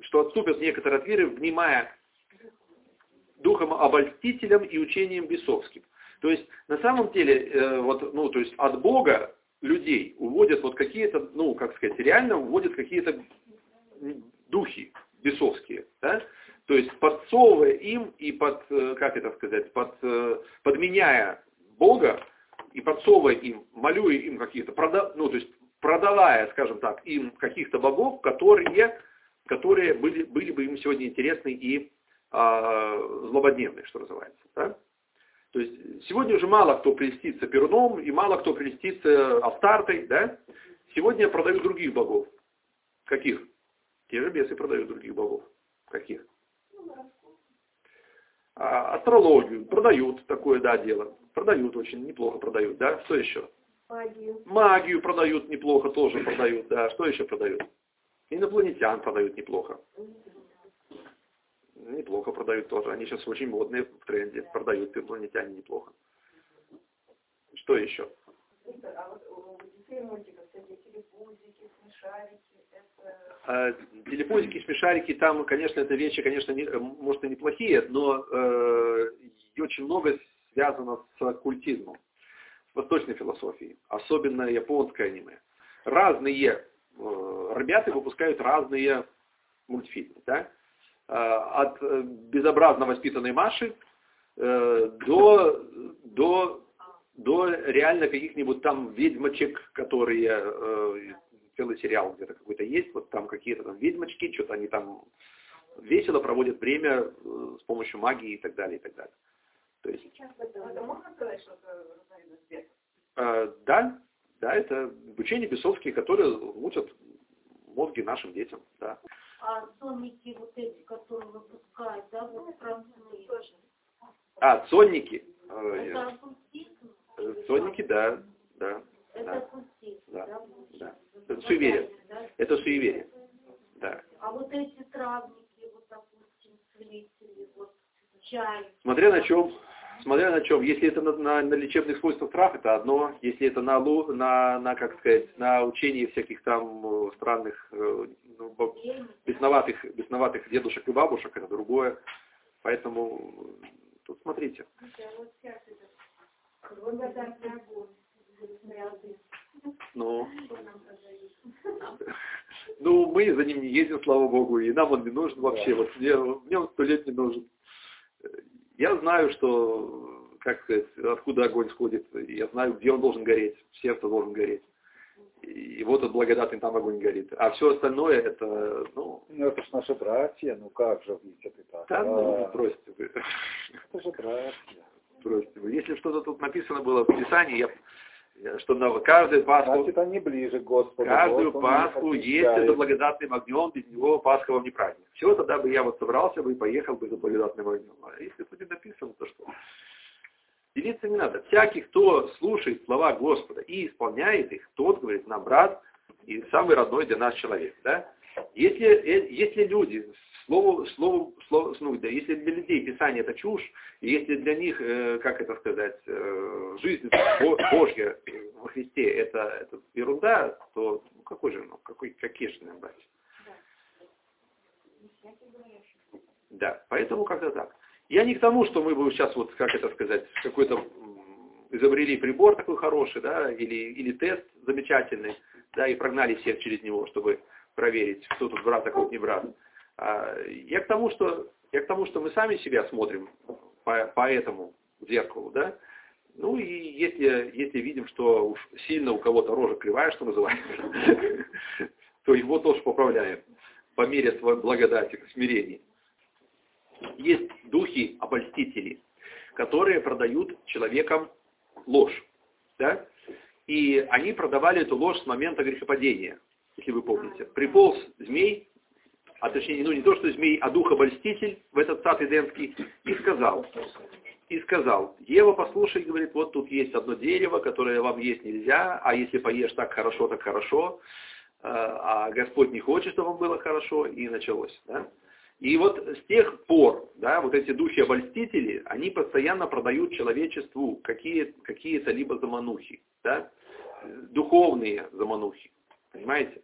что отступят некоторые от веры, внимая духом обольстителем и учением бесовским. То есть, на самом деле, э, вот, ну, то есть, от Бога людей уводят вот какие-то, ну, как сказать, реально уводят какие-то духи бесовские, да? То есть, подсовывая им и под, как это сказать, под, подменяя Бога и подсовывая им, молюя им какие-то, прода, ну, то есть, продавая, скажем так, им каких-то богов, которые, которые были, были бы им сегодня интересны и а, злободневные, что называется, да? То есть сегодня уже мало кто прельстится Перуном и мало кто прельстится Астартой, да? Сегодня продают других богов. Каких? Те же бесы продают других богов. Каких? А, астрологию продают, такое, да, дело. Продают очень неплохо продают, да? Что еще? Магию. Магию продают неплохо, тоже продают, да. Что еще продают? Инопланетян продают неплохо. Неплохо продают тоже. Они сейчас очень модные в тренде. Продают инопланетяне неплохо. Что еще? А вот у детей мультиков всякие телепузики, смешарики, это... А, телепузики, смешарики, там, конечно, это вещи, конечно, не, может и неплохие, но э, и очень много связано с оккультизмом, с восточной философией, особенно японское аниме. Разные э, ребята выпускают разные мультфильмы, да? От безобразно воспитанной Маши э, до, до, до реально каких-нибудь там ведьмочек, которые, э, целый сериал где-то какой-то есть, вот там какие-то там ведьмочки, что-то они там весело проводят время э, с помощью магии и так далее, и так далее. То есть, Это можно сказать, что это разновидность бесов? Э, да, да, это учения бесовские, которые мутят мозги нашим детям, да. А сонники вот эти, которые выпускают, да, вот красные. А, сонники. Это оккультизм? Сонники, да, да. Это да, оккультизм, да, да? да. Это суеверие. Да? Это суеверие. Да. А вот эти травники, вот, допустим, целители, вот, чай. Смотря на чем. Смотря на чем. Если это на, на, на лечебных свойствах трав, это одно. Если это на, на, на, как сказать, на учении всяких там странных, ну, бесноватых, бесноватых дедушек и бабушек, это другое. Поэтому тут смотрите. Ну, ну, мы за ним не ездим, слава богу, и нам он не нужен вообще. Вот мне, мне он сто лет не нужен. Я знаю, что, как сказать, откуда огонь сходит. Я знаю, где он должен гореть. Сердце должен гореть. И вот от благодатный там огонь горит. А все остальное, это, ну... Ну, это ж наши братья, ну как же видите ты так? Да, ну, бросьте вы. Это же братья. Бросьте вы. Если что-то тут написано было в Писании, я, что на каждую Пасху... Значит, они ближе к Господу. Каждую вот Пасху есть это благодатным огнем, без него Пасха вам не праздник. Все, тогда бы я вот собрался бы и поехал бы за благодатным огнем. А если тут не написано, то что? Делиться не надо. Всякий, кто слушает слова Господа и исполняет их, тот, говорит, нам брат и самый родной для нас человек. Да? Если, если люди, слово, слово, слово, ну, да, если для людей Писание это чушь, и если для них, э, как это сказать, э, жизнь Божья во Христе это, это ерунда, то ну, какой же, ну, какой, какие же нам брать? Да, поэтому как-то так. Я не к тому, что мы бы сейчас, вот, как это сказать, какой-то изобрели прибор такой хороший, да, или, или тест замечательный, да, и прогнали всех через него, чтобы проверить, кто тут брат, а кто не брат. А, я к тому, что, я к тому, что мы сами себя смотрим по, по этому зеркалу, да. Ну и если, если видим, что уж сильно у кого-то рожа кривая, что называется, то его тоже поправляем по мере своей благодати, смирения. Есть духи-обольстители, которые продают человекам ложь. Да? И они продавали эту ложь с момента грехопадения, если вы помните. Приполз змей, а точнее, ну не то, что змей, а дух-обольститель в этот сад Эдемский, и сказал, и сказал, Ева, послушай, говорит, вот тут есть одно дерево, которое вам есть нельзя, а если поешь так хорошо, так хорошо, а Господь не хочет, чтобы вам было хорошо, и началось. Да? И вот с тех пор, да, вот эти духи-обольстители, они постоянно продают человечеству какие, какие-то либо заманухи, да, духовные заманухи, понимаете?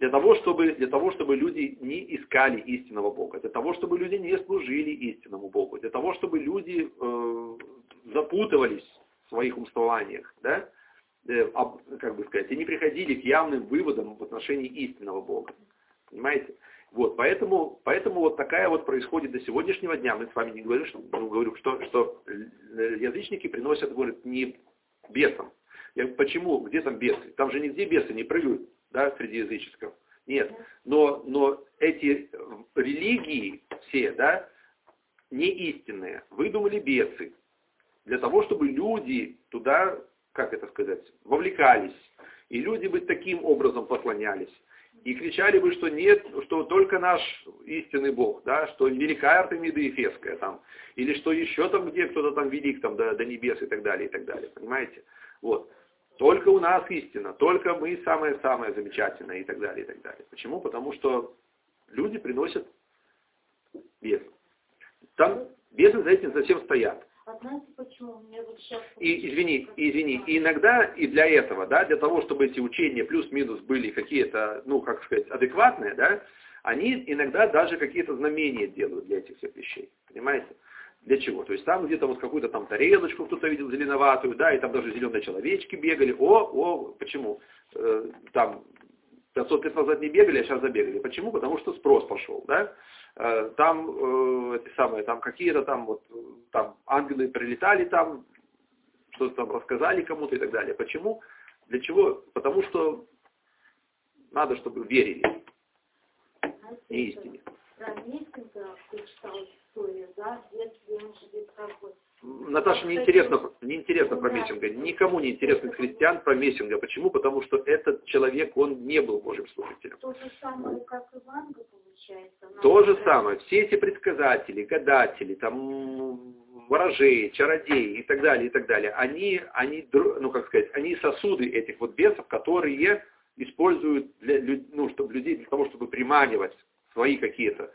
Для того, чтобы, для того, чтобы люди не искали истинного Бога, для того, чтобы люди не служили истинному Богу, для того, чтобы люди э, запутывались в своих умствованиях, да, э, об, как бы сказать, и не приходили к явным выводам в отношении истинного Бога. Понимаете? Вот, поэтому, поэтому вот такая вот происходит до сегодняшнего дня. Мы с вами не говорим, что, ну, говорю, что, что язычники приносят, говорят, не бесам. Я, почему? Где там бесы? Там же нигде бесы не прыгают, да, среди языческих. Нет. Но, но эти религии все, да, не истинные, выдумали бесы. Для того, чтобы люди туда, как это сказать, вовлекались. И люди бы таким образом поклонялись. И кричали бы, что нет, что только наш истинный Бог, да, что великая Артемида Ефесская там, или что еще там, где кто-то там велик там до, до небес и так далее, и так далее, понимаете? Вот. Только у нас истина, только мы самое-самое замечательное и так далее, и так далее. Почему? Потому что люди приносят бесы. Там бесы за этим совсем стоят. А знаете почему? Мне вот сейчас... И, извини, извини, и иногда и для этого, да, для того, чтобы эти учения плюс-минус были какие-то, ну, как сказать, адекватные, да, они иногда даже какие-то знамения делают для этих всех вещей, понимаете? Для чего? То есть там где-то вот какую-то там тарелочку кто-то видел зеленоватую, да, и там даже зеленые человечки бегали. О, о, почему? Э, там пятьсот лет назад не бегали, а сейчас забегали. Почему? Потому что спрос пошел, да. Там, э, эти самые, там какие-то там вот, там ангелы прилетали там, что-то там рассказали кому-то и так далее. Почему? Для чего? Потому что надо, чтобы верили. Не истине. Про Мессинга прочитала историю, да, если он живет как бы... Наташа, не интересно, не интересно про Мессинга. Никому не интересно из христиан про Мессинга. Почему? Потому что этот человек, он не был Божьим служителем. То же самое, как Иванга, получается. То же самое. Все эти предсказатели, гадатели, там, ворожеи, чародеи и так далее, и так далее, они, они, ну, как сказать, они сосуды этих вот бесов, которые используют для, ну, чтобы людей для того, чтобы приманивать свои какие-то,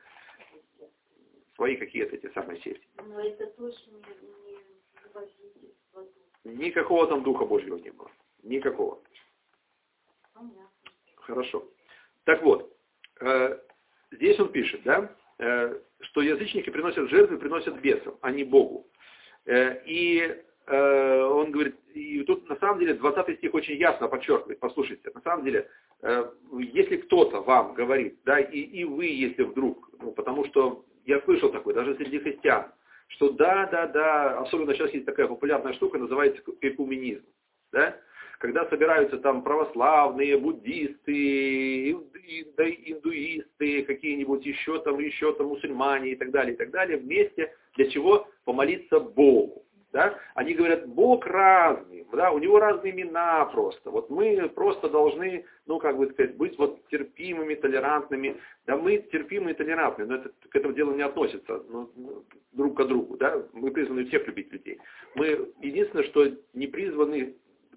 свои какие-то эти самые сети. Но это точно не, не водительство. Никакого там Духа Божьего не было. Никакого. Понятно. Хорошо. Так вот, э, здесь он пишет, да, э, что язычники приносят жертвы, приносят бесам, а не Богу. Э, и э, он говорит, и тут на самом деле двадцатый стих очень ясно подчеркивает, послушайте, на самом деле, э, если кто-то вам говорит, да, и, и вы, если вдруг, ну, потому что я слышал такое, даже среди христиан, что да, да, да, особенно сейчас есть такая популярная штука, называется экуменизм, да, когда собираются там православные, буддисты, индуисты, какие-нибудь еще там, еще там мусульмане и так далее, и так далее, вместе, для чего? Помолиться Богу. Да? Они говорят, Бог разный, да? У него разные имена просто. Вот мы просто должны, ну, как бы сказать, быть вот терпимыми, толерантными. Да, мы терпимые и толерантные, но это к этому делу не относится, ну, друг к другу. Да? Мы призваны всех любить людей. Мы единственное, что не призваны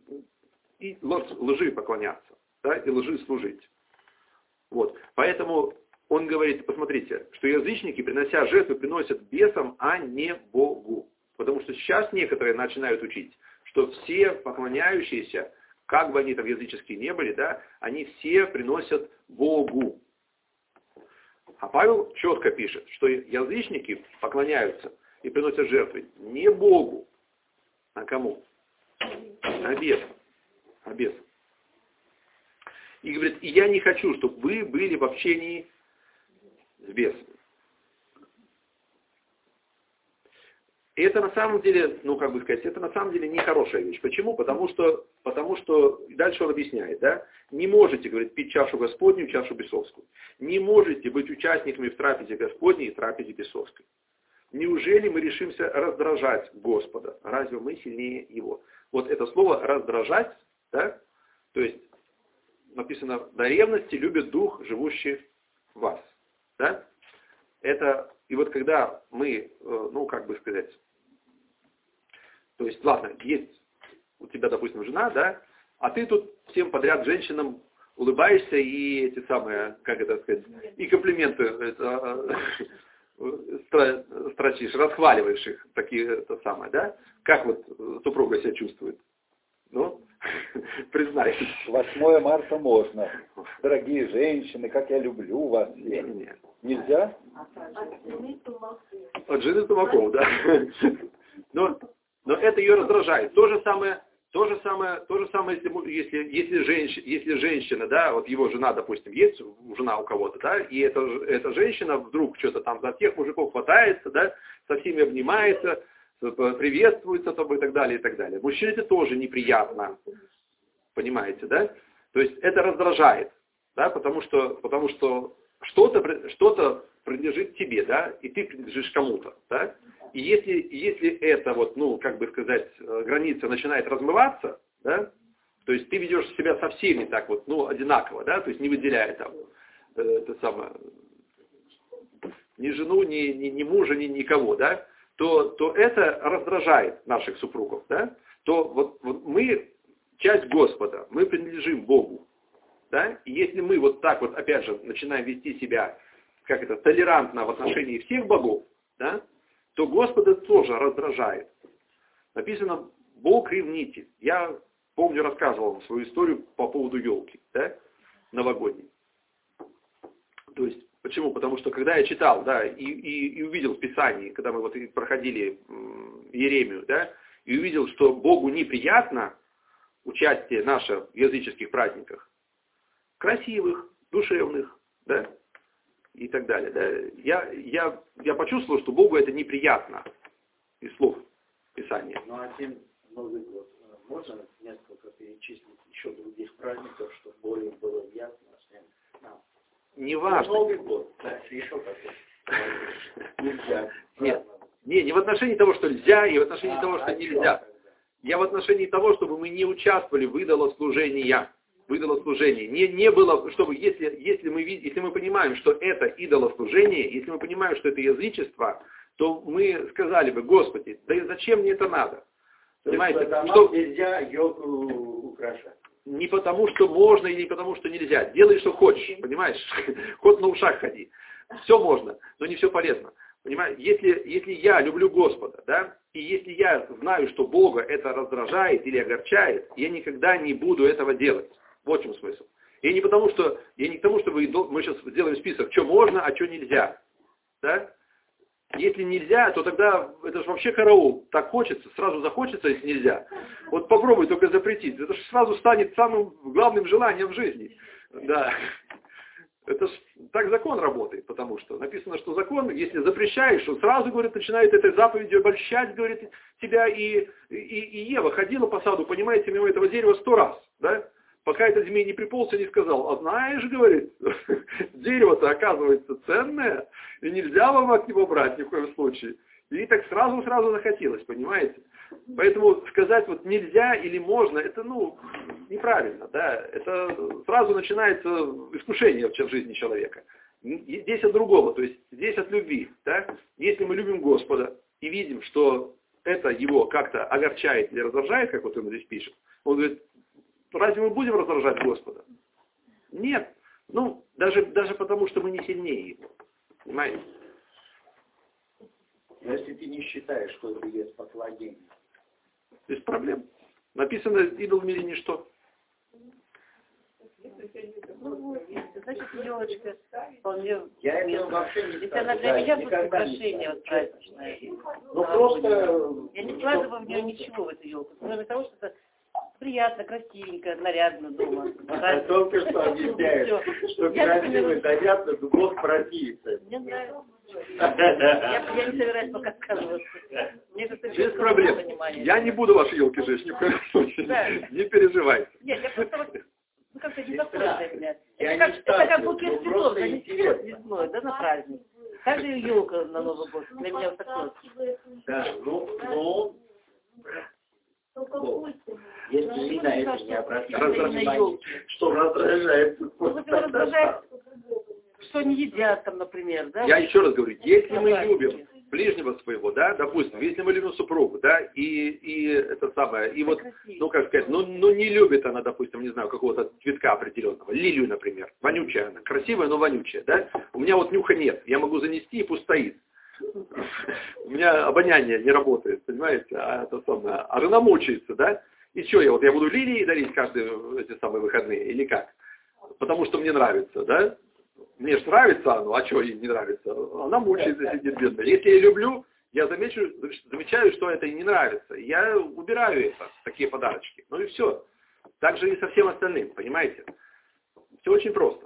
и лжи поклоняться, да, и лжи служить. Вот. Поэтому он говорит, посмотрите, что язычники, принося жертвы, приносят бесам, а не Богу. Потому что сейчас некоторые начинают учить, что все поклоняющиеся, как бы они там языческие не были, да, они все приносят Богу. А Павел четко пишет, что язычники поклоняются и приносят жертвы не Богу, а кому? А бесам. А бесам. И говорит, и я не хочу, чтобы вы были в общении с бесами. И это на самом деле, ну как бы сказать, это на самом деле нехорошая вещь. Почему? Потому что, потому что, дальше он объясняет, да, не можете, говорит, пить чашу Господню и чашу бесовскую. Не можете быть участниками в трапезе Господней и трапезе бесовской. Неужели мы решимся раздражать Господа? Разве мы сильнее Его? Вот это слово раздражать, да, то есть написано, до ревности любит дух, живущий в вас. Да? Это, и вот когда мы, ну как бы сказать, то есть, ладно, есть у тебя, допустим, жена, да, а ты тут всем подряд женщинам улыбаешься и эти самые, как это сказать, и комплименты это, строчишь, расхваливаешь их, такие, это самое, да? Как вот супруга себя чувствует? Ну, Признайтесь. восьмое марта можно. Дорогие женщины, как я люблю вас. Не, не, не. Нельзя? От жены Тумаков, да. Но, но это ее раздражает. То же самое, то же самое, то же самое, если, если, если, женщина, если женщина, да, вот его жена, допустим, есть жена у кого-то, да, и эта, эта женщина вдруг что-то там за всех мужиков хватается, да, со всеми обнимается, приветствуется тобой и так далее, и так далее. Мужчине это тоже неприятно, понимаете, да? То есть это раздражает, да, потому что, потому что что-то, что-то принадлежит тебе, да, и ты принадлежишь кому-то, да. И если, если это вот, ну, как бы сказать, граница начинает размываться, да, то есть ты ведешь себя со всеми так вот, ну, одинаково, да, то есть не выделяя там, э, это самое, ни жену, ни, ни, ни мужа, ни никого, да, то, то это раздражает наших супругов, да, то вот, вот мы часть Господа, мы принадлежим Богу, да, и если мы вот так вот, опять же, начинаем вести себя, как это, толерантно в отношении всех богов, да, то Господа тоже раздражает. Написано, Бог ревнитель. Я помню, рассказывал вам свою историю по поводу елки, да, новогодней. То есть, почему? Потому что когда я читал, да, и, и, и увидел в Писании, когда мы вот проходили Иеремию, да, и увидел, что Богу неприятно участие наше в языческих праздниках, красивых, душевных, да, и так далее. Да. Я, я, я почувствовал, что Богу это неприятно из слов Писания. Ну, один Новый год. Можно несколько перечислить еще других праздников, чтобы более было ясно всем нам? Не важно. Новый год. Дальше еще какой-то. Нельзя. Нет. Не, не в отношении того, что нельзя, и в отношении А, того, что а нельзя. Я в отношении того, чтобы мы не участвовали в идолослужении. Идолослужение. Не, не было, чтобы, если, если, мы, если мы понимаем, что это идолослужение, если мы понимаем, что это язычество, то мы сказали бы, Господи, да и зачем мне это надо? То Понимаете, есть, что нельзя елку украшать. Не потому, что можно и не потому, что нельзя. Делай, что хочешь, понимаешь? Хоть на ушах ходи. Все можно, но не все полезно. Понимаете? Если, если я люблю Господа, да, и если я знаю, что Бога это раздражает или огорчает, я никогда не буду этого делать. Вот в чем смысл. И не потому, что, и не потому, что мы, мы сейчас сделаем список, что можно, а что нельзя. Да? Если нельзя, то тогда это же вообще караул. Так хочется, сразу захочется, если нельзя. Вот попробуй только запретить. Это же сразу станет самым главным желанием в жизни. Да. Это ж так закон работает, потому что написано, что закон, если запрещаешь, он сразу, говорит, начинает этой заповедью обольщать, говорит, тебя и, и, и Ева ходила по саду, понимаете, мимо этого дерева сто раз, да? Пока этот змей не приполз и не сказал, а знаешь, говорит, дерево-то оказывается ценное, и нельзя вам от него брать ни в коем случае. И так сразу-сразу захотелось, понимаете? Поэтому сказать вот нельзя или можно, это, ну, неправильно, да. Это сразу начинается искушение вообще в жизни человека. И здесь от другого, то есть здесь от любви, да. Если мы любим Господа и видим, что это его как-то огорчает или раздражает, как вот он здесь пишет, он говорит, разве мы будем раздражать Господа? Нет. Ну, даже, даже потому, что мы не сильнее его. Понимаете? Но если ты не считаешь, что это есть поклонение. Без проблем. Написано, идол в мире ничто. Ну, значит, елочка вполне... Я это вообще не Если она для меня будет украшение вот праздничное. Ну, просто... Я не вкладываю в нее ничего, в эту елку. Кроме того, что это приятно, красивенько, нарядно дома. Я только что объясняю, что красиво и нарядно, но Бог противится. Мне нравится. Я, я не собираюсь пока сказываться. Мне это без проблем. Понимание. Я не буду ваши елки жечь ни в коем случае. Да. Не переживайте. Нет, я просто вот, ну как-то не такое для меня. Я Это, не как, ставлю, это как букет ну, цветов, просто да, не цвет весной, да, на праздник. Так же и елка на Новый год. Для меня вот такое. Да, ну, ну, если вы на это не обращаете внимание, что раздражает. Ну, вот его раздражает, что не едят там, например, да? Я еще раз говорю, если мы любим ближнего своего, да, допустим, если мы любим супругу, да, и, и это самое, и вот, ну, как сказать, ну, ну, не любит она, допустим, не знаю, какого-то цветка определенного, лилию, например, вонючая она, красивая, но вонючая, да, у меня вот нюха нет, я могу занести и пусть стоит. У меня обоняние не работает, понимаете, а это самое, а жена мучается, да, И что, я вот я буду лилии дарить каждые эти самые выходные или как? Потому что мне нравится, да? Мне же нравится оно, а что ей не нравится? Она мучается, сидит бедная. Если я люблю, я замечу, замечаю, что это ей не нравится. Я убираю это, такие подарочки. Ну и все. Так же и со всем остальным, понимаете? Все очень просто.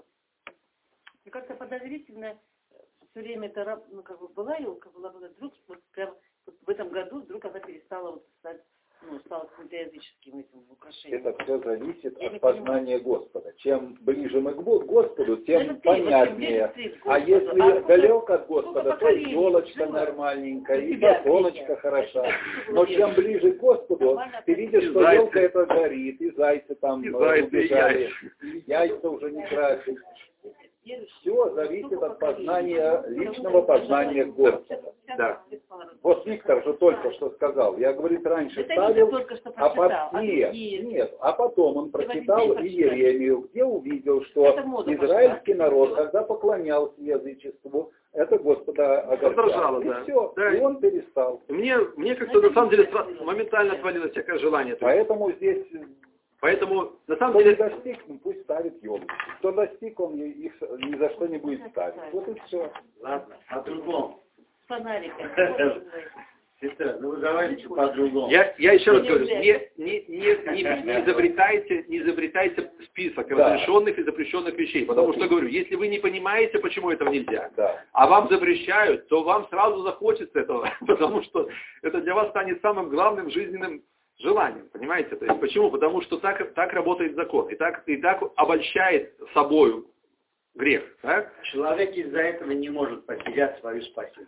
Мне как-то подозрительно все время это, ну, как бы была елка, была, вдруг вот прям вот в этом году вдруг она перестала вот стать, ну, стала каким-то языческим этим украшением. Это все зависит Я от не познания Господа. Чем ближе мы к Господу, тем Это ты, понятнее. вот, чем ближе ты к А Господу. если А сколько- далек от Господа, сколько то поколений елочка жило нормальненькая, у и тебя, солнышко Петя? хороша. Это Но что чем было? ближе к Господу, Нормально, ты это видишь, и что зайцы. елка это горит, и зайцы там И э, зайцы, и убежали, яйца. и яйца уже не красят. Верующие, Все зависит сколько от поколений. познания, личного познания Господа. Да. Вот Виктор же только что сказал, я, говорит, раньше Это ставил, Виктор только что а прочитал, потом, а нет, другие? нет, а потом он Ты в один прочитал день прочитал? Иеремию, где увидел, что Это мода израильский пошла. народ, когда поклонялся язычеству, это Господа Раздражало, огорчало. И да. все, Да. и он перестал. Мне, мне как-то на самом деле сра- моментально отвалилось всякое желание. То есть, Поэтому здесь, Поэтому на самом кто не деле достиг, ну, пусть ставит елку. Кто достиг, он их ни за что не будет ставить. Вот и все. Ладно, по-другому. С фонариком. Сестра, ну давайте по-другому. Я, я еще раз Не говорю, является. не, не, не, не, не изобретайте, не изобретайте список Да. разрешенных и запрещенных вещей. Потому что, говорю, если вы не понимаете, почему этого нельзя, Да. а вам запрещают, то вам сразу захочется этого, потому что это для вас станет самым главным жизненным желанием, понимаете? То есть, почему? Потому что так, так работает закон, и так, и так обольщает собою грех. Да? Человек из-за этого не может потерять свою спасение.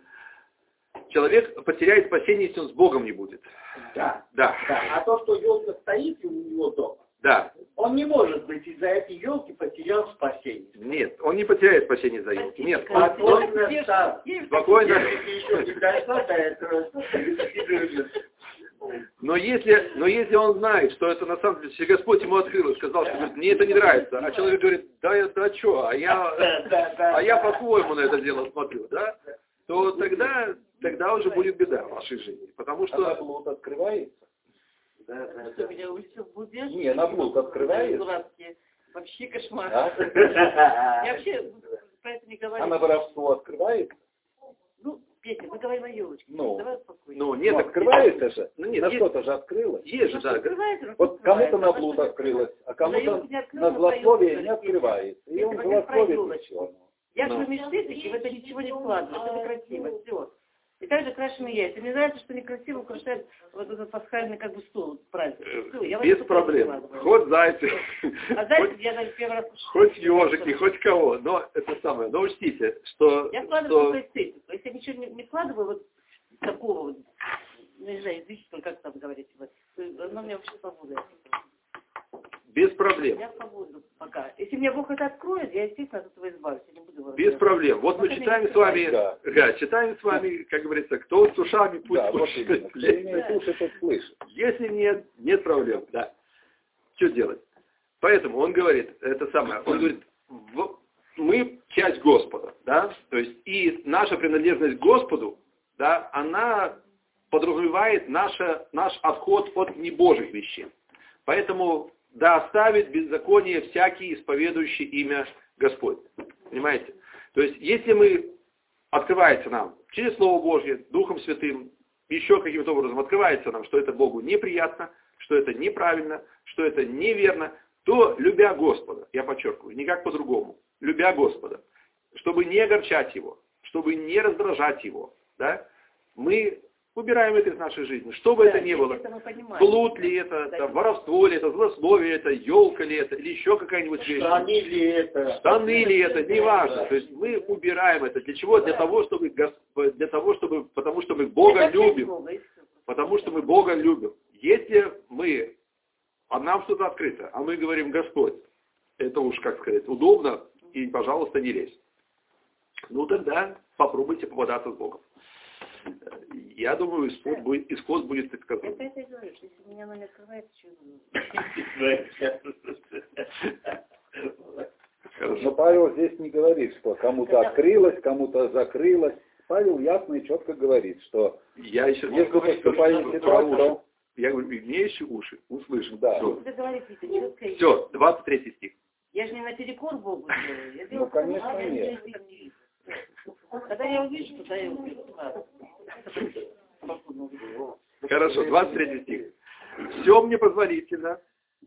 Человек потеряет спасение, если он с Богом не будет. Да. Да, Да. А то, что елка стоит у него дома, да. он не может быть из-за этой елки потерял спасение. Нет, он не потеряет спасение за елки. Нет, он, Спасибо. он Спокойно стал. спокойно. Если еще не дошла до этого, Но если, но если он знает, что это на самом деле, если Господь ему открыл и сказал, что говорит, мне это не нравится, а человек говорит, да, я, да что, а я, а я по-своему на это дело смотрю, да, то тогда, тогда уже будет беда в вашей жизни. Потому А на что блуд открывается? Да, да, Что, меня увлечет будешь? Не, на блуд открывается. Дурацкие. Вообще кошмар. А? Я вообще про это не говорю. А на воровство открывается? Ну, Петя, мы говорим о елочке. Ну. Давай спокойно. ну, нет, Ну, так- открывается же. Ну, нет, На есть- что-то же открылось. есть же, Ну, да. открывается, ну, Вот открывается. кому-то на А блуд что- открылось, а На кому-то елку не открылось, на а по злословие елке не открылось. открывается. И Если он вы говорите про злословит елочку. еще. Я же мечтательник, и в это ничего не вкладываю. Это красиво, все. И также крашеные яйца. Мне нравится, что некрасиво украшают вот этот пасхальный как бы стол праздник. Всё, я в Без это проблем. вкладываю. Хоть зайцы, А дальше хоть, я даже первый раз... хоть ежики, хоть кого. Но это самое. Но учтите, что, Я вкладываю что только эстетику. Если я ничего не, не вкладываю, вот такого вот, ну, не знаю, язычества, как там говорите, вот, то оно мне вообще свобода. без проблем. Я свободу пока. Если мне Бог это откроет, я, естественно, от этого избавлюсь. Я не буду его Без разбирать. проблем. Вот мы Пока читаем не с вами, Да. да, читаем с вами, как говорится, кто с ушами, пусть Да, вот слушает. именно. Кто имеет уши, тот слышит. Если нет, нет проблем, да. Что делать? Поэтому он говорит, это самое, он говорит, в- мы часть Господа, да, то есть и наша принадлежность к Господу, да, она подразумевает наша, наш отход от небожьих вещей. Поэтому да оставит беззаконие всякий, исповедующий имя Господь. Понимаете? То есть если мы, открывается нам через Слово Божье, Духом Святым, еще каким-то образом открывается нам, что это Богу неприятно, что это неправильно, что это неверно, то, любя Господа, я подчеркиваю, никак по-другому, любя Господа, чтобы не огорчать Его, чтобы не раздражать Его, да, мы убираем это из нашей жизни, что бы Да, это ни было. это мы понимаем. Блуд ли это, Да. там, воровство ли это, злословие это, елка ли это, или еще какая-нибудь вещь. Штаны ли это? Штаны ли это, неважно. То есть мы убираем это. Для чего? Для того, чтобы, Гос- для того, чтобы, потому что мы Бога Это часть любим. Бога, и всё. Потому что мы Бога любим. Если мы, а нам что-то открыто, а мы говорим, Господь, это уж, как сказать, удобно, и, пожалуйста, не лезь. Ну тогда попробуйте попадаться с Богом. Я думаю, исход будет, исход будет Это предсказуем. это и говоришь, если меня оно не открывается, что я буду? Но Павел здесь не говорит, что кому-то открылось, кому-то закрылось. Павел ясно и четко говорит, что Я еще если поступаете так, то Я говорю, имеющий уши, услышим. Да. Все. Вы говорите, четко. Все, двадцать третий стих. Я же не наперекор Богу делаю. Я Ну, делаю, конечно, потому что нет. я не вижу. Когда я увижу, тогда я увижу. Ладно. Хорошо, двадцать третий стих. Все мне позволительно,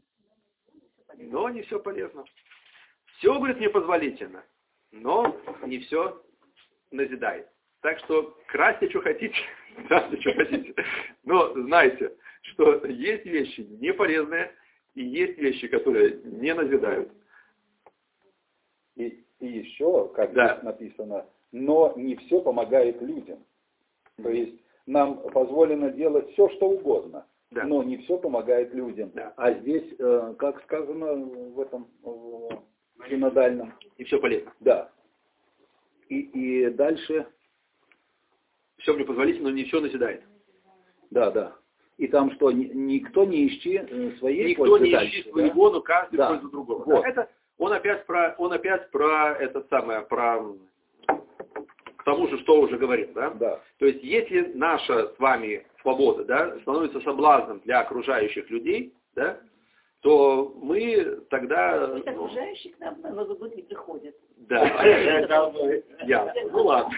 но не все полезно. Все, говорит, мне позволительно, но не все назидает. Так что красьте, что хотите, красьте, что хотите. Но знайте, что есть вещи не полезные и есть вещи, которые не назидают. И, и еще, как Да. здесь написано, но не все помогает людям. То есть нам позволено делать все, что угодно, Да. но не все помогает людям. Да. А здесь, э, как сказано в этом в синодальном, И все полезно. да. И, и дальше, Все мне позволительно, но не все назидает. да, да. И там что, ни- никто не ищи э, своей Никто пользы не дальше, ищет да? своего, но каждый Да. в пользу другого. Вот. Да, это он опять про, он опять про это самое, про к тому же, что уже говорил, да? Да. То есть, если наша с вами свобода, да, становится соблазном для окружающих людей, да, то мы тогда... То есть окружающие к нам на Новый год не приходят. Да. Я. Ну ладно.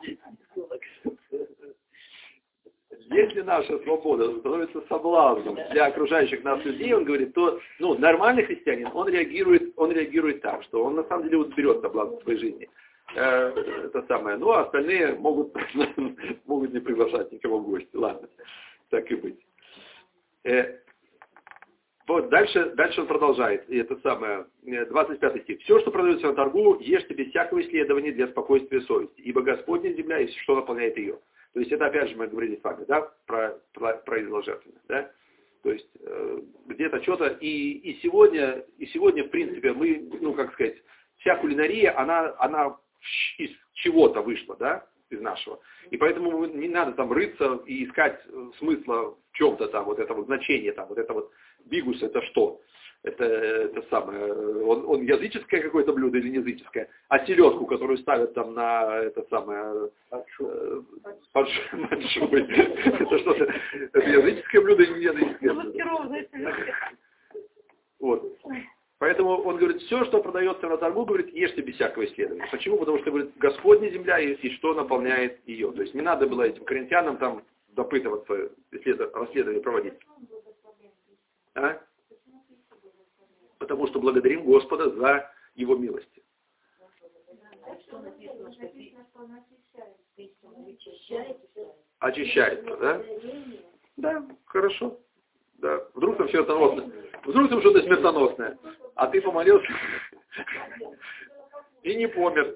Если наша свобода становится соблазном для окружающих нас людей, он говорит, то ну, нормальный христианин, он реагирует, он реагирует так, что он на самом деле вот берет соблазн в своей жизни. Э, это самое. Ну, а остальные могут, могут не приглашать никого в гости. Ладно, так и быть. Э, вот, дальше, дальше он продолжает. И это самое, двадцать пятый стих. «Все, что продается на торгу, ешьте без всякого исследования для спокойствия совести, ибо Господня земля есть, что наполняет ее». То есть это опять же мы говорили с вами, да, про, про, про изложительность, да. То есть э, где-то что-то. И, и, сегодня, и сегодня, в принципе, мы, ну, как сказать, вся кулинария, она, она из чего-то вышла, да, из нашего. И поэтому не надо там рыться и искать смысла в чем-то там, вот это вот значение там, вот это вот бигус, это что? Это, это самое, он, он языческое какое-то блюдо или не языческое? А селедку, которую ставят там на это самое, э, подшубой, это что-то, это языческое блюдо или не языческое блюдо? Вот. Поэтому он говорит, все, что продается на торгу, говорит, ешьте без всякого исследования. Почему? Потому что, говорит, Господня земля есть, и что наполняет ее. То есть не надо было этим коринтянам там допытываться, расследование проводить. А? Потому что благодарим Господа за Его милости. Очищается, да? Да, хорошо. Да. Вдруг там смертоносное. Вдруг там что-то смертоносное. А ты помолился и не помер.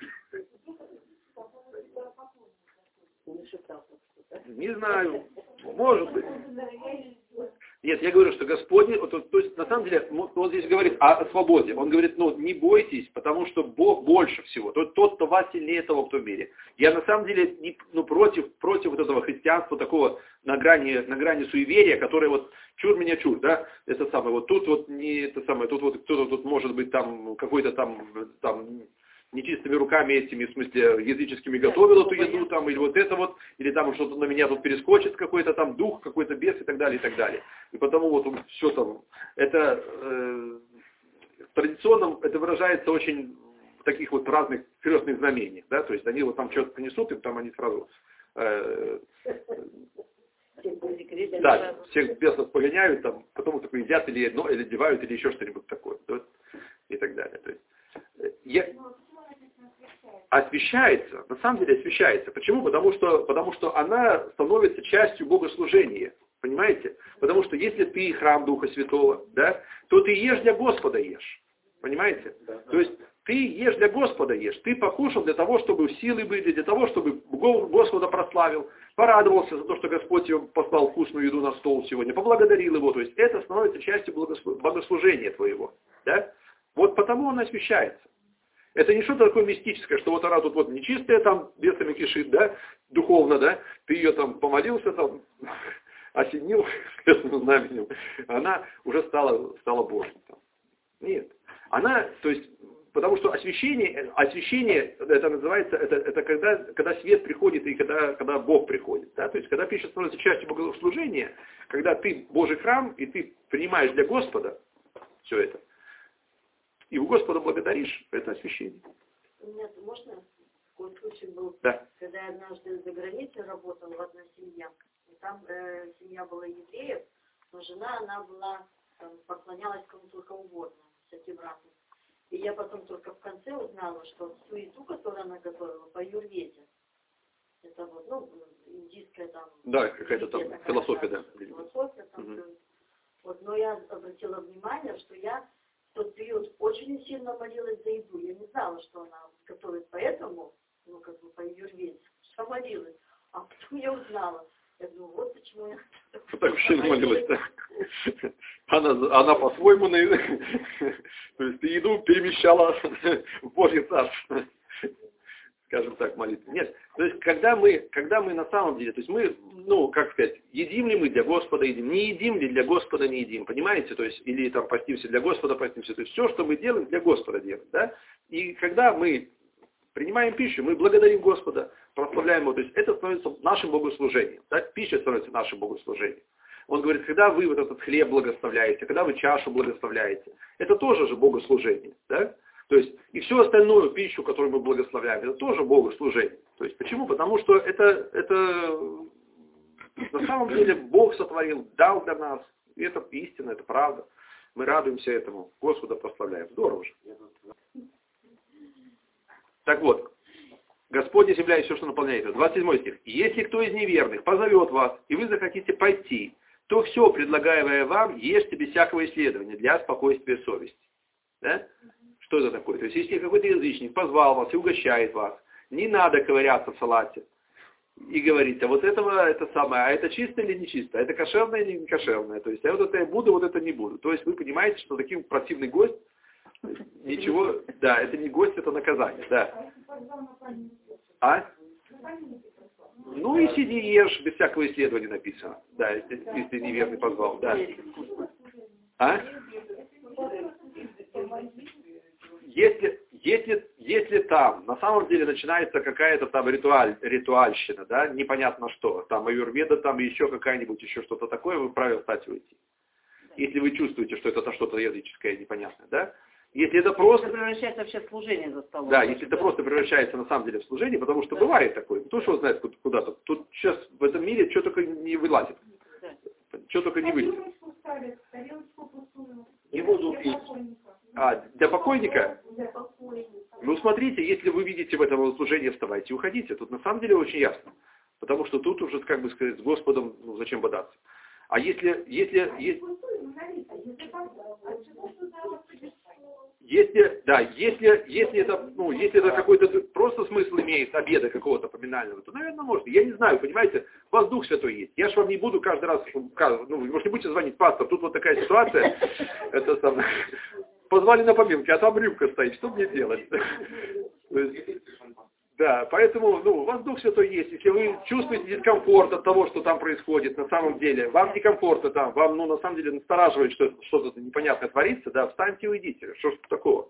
Не знаю. Может быть. Нет, я говорю, что Господь, то, то есть на самом деле, он здесь говорит о, о свободе. Он говорит, ну не бойтесь, потому что Бог больше всего. Тот, тот кто вас сильнее того, кто в мире. Я на самом деле не, ну, против, против вот этого христианства, такого на грани, на грани суеверия, которое вот чур меня чур, да, это самое, вот тут вот не это самое, тут вот кто-то тут может быть там какой-то там, там нечистыми руками этими, в смысле, языческими готовил эту еду, там, или вот это вот, или там что-то на меня тут перескочит, какой-то там дух, какой-то бес и так далее, и так далее. И потому вот все там, это э, в традиционном, это выражается очень в таких вот разных крестных знамениях, да, то есть они вот там что-то принесут, и там они сразу э, да, всех бесов погоняют, там, потом только едят или, ну, или одевают, или еще что-нибудь такое, да, и так далее. То есть, я... Освящается, на самом деле освящается. Почему? Потому что, потому что она становится частью богослужения. Понимаете? Потому что если ты храм Духа Святого, да, то ты ешь для Господа ешь. Понимаете? Да, да. То есть ты ешь для Господа ешь. Ты покушал для того, чтобы силы были, для того, чтобы Господа прославил, порадовался за то, что Господь ему послал вкусную еду на стол сегодня, поблагодарил его. То есть это становится частью богослужения твоего. Да? Вот потому он освящается. Это не что-то такое мистическое, что вот она тут вот нечистая, там бесами кишит, да, духовно, да, ты ее там помолился, там, осенил этим знаменем, она уже стала, стала Божьей. Там. Нет. Она, то есть, потому что освящение, освящение это называется, это, это когда, когда свет приходит и когда, когда Бог приходит. Да? То есть, когда пища становится частью богослужения, когда ты Божий храм, и ты принимаешь для Господа все это, и у Господа благодаришь, это освящение. У меня, можно, такой случай был, Да. когда я однажды за границей работала в одной семье, и там э, семья была евреев, но жена, она была, там, поклонялась кому только угодно, всяким разным. И я потом только в конце узнала, что всю еду, которую она готовила, по аюрведе. Это вот, ну, индийская там... Да, какая-то там такая, философия, да. Философия там. Угу. Вот, но я обратила внимание, что я в тот период очень сильно молилась за еду. Я не знала, что она готовит поэтому, ну, как бы по аюрведе, что молилась. А потом я узнала. Я думаю, вот почему я... Так вообще молилась, да? Она, она по-своему, то есть ты еду перемещала в Божье царство, скажем так, молитву. Нет, то есть когда мы, когда мы на самом деле, то есть мы, ну, как сказать, едим ли мы для Господа, едим, не едим ли для Господа, не едим, понимаете? То есть, или там постимся для Господа, постимся. То есть все, что мы делаем, для Господа делаем, да? И когда мы принимаем пищу, мы благодарим Господа, прославляем Его, то есть это становится нашим богослужением, да? Пища становится нашим богослужением. Он говорит, когда вы вот этот хлеб благословляете, когда вы чашу благословляете, это тоже же богослужение, да? То есть и всю остальную пищу, которую мы благословляем, это тоже богослужение. То есть почему? Потому что это, это на самом деле Бог сотворил, дал для нас, и это истина, это правда. Мы радуемся этому, Господа прославляем. Здорово же. Так вот, Господня земля и все, что наполняет ее. двадцать седьмой стих. Если кто из неверных позовет вас, и вы захотите пойти, то все, предлагаемое вам, ешьте без всякого исследования для спокойствия совести. Да? Что это такое? То есть, если какой-то язычник позвал вас и угощает вас, не надо ковыряться в салате и говорить, а вот этого, это самое, а это чисто или не чисто, а это кошерное или не кошерное. То есть, а вот это я буду, вот это не буду. То есть, вы понимаете, что таким противный гость, ничего, да, это не гость, это наказание, да. А? Ну и сиди ешь, без всякого исследования написано. Да, если, если неверный позвал, да. А? Если, если, если там на самом деле начинается какая-то там ритуаль, ритуальщина, да, непонятно что, там аюрведа, там еще какая-нибудь, еще что-то такое, вы вправе встать и уйти. Если вы чувствуете, что это что-то языческое непонятное, да. Если это просто... Это превращается вообще в служение за столом. Да, если это просто превращается на самом деле в служение, потому что да. Бывает такое. Кто что знает куда-то. Тут сейчас в этом мире что только не вылазит. Да. Что только не вылезет. Не буду пить. А, для покойника? Ну, смотрите, если вы видите в этом служении, вставайте и уходите. Тут на самом деле очень ясно. Потому что тут уже, как бы сказать, с Господом, ну, зачем бодаться. А если, если, если, если, да, если, если это, ну, если это какой-то просто смысл имеет обеда какого-то поминального, то, наверное, можно. Я не знаю, понимаете, у вас Дух Святой есть. Я же вам не буду каждый раз, ну, вы, может, не будете звонить, пастор, тут вот такая ситуация, это там, позвали на поминки, а там рюмка стоит, что мне делать? Да, поэтому, ну, у вас Дух Святой есть. Если вы чувствуете дискомфорт от того, что там происходит, на самом деле, вам некомфортно там, вам, ну, на самом деле, настораживает, что что-то непонятное творится, да, встаньте и уйдите. Что ж такого?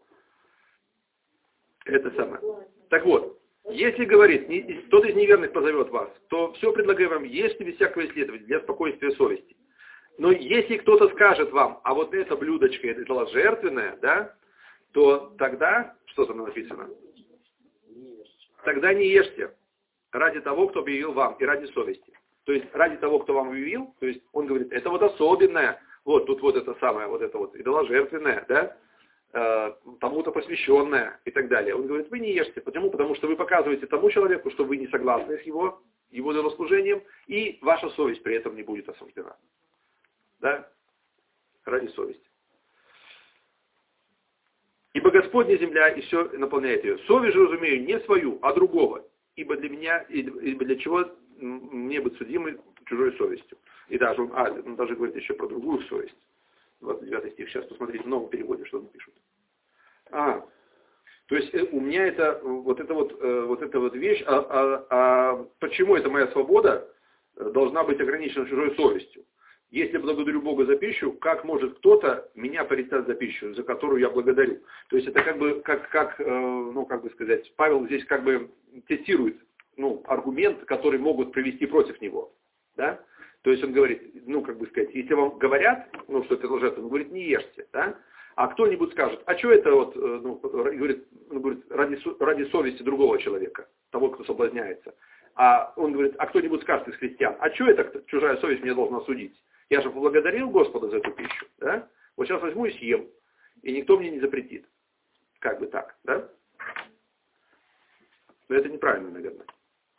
Это самое. Так вот, если говорит, кто-то из неверных позовет вас, то все предлагаю вам, ешьте без всякого исследования, для спокойствия совести. Но если кто-то скажет вам, а вот это блюдочко, это было жертвенное, да, то тогда, что там написано? Тогда не ешьте ради того, кто объявил вам, и ради совести. То есть ради того, кто вам объявил, то есть он говорит, это вот особенное, вот тут вот это самое, вот это вот идоложертвенное, да, э, тому-то посвященное и так далее. Он говорит, вы не ешьте. Почему? Потому что вы показываете тому человеку, что вы не согласны с его, его делослужением, и ваша совесть при этом не будет осуждена. Да? Ради совести. Ибо Господня земля и все наполняет ее. Совесть же, разумею, не свою, а другого. Ибо для меня, ибо для чего мне быть судимой чужой совестью. И даже он, а, он даже говорит еще про другую совесть. двадцать девятый стих. Сейчас посмотрите в новом переводе, что он пишет. А, то есть у меня это вот эта вот, вот, эта вот вещь, а, а, а почему эта моя свобода должна быть ограничена чужой совестью? Если благодарю Бога за пищу, как может кто-то меня порицать за пищу, за которую я благодарю? То есть это как бы, как, как, э, ну, как бы сказать, Павел здесь как бы тестирует, ну, аргумент, который могут привести против него, да? То есть он говорит, ну, как бы сказать, если вам говорят, ну, что это лжец, он говорит, не ешьте, да? А кто-нибудь скажет, а что это вот, ну, говорит, он говорит, ради, ради совести другого человека, того, кто соблазняется. А он говорит, а кто-нибудь скажет из христиан, а что это чужая совесть меня должна судить? Я же поблагодарил Господа за эту пищу, да? Вот сейчас возьму и съем, и никто мне не запретит. Как бы так, да? Но это неправильно, наверное.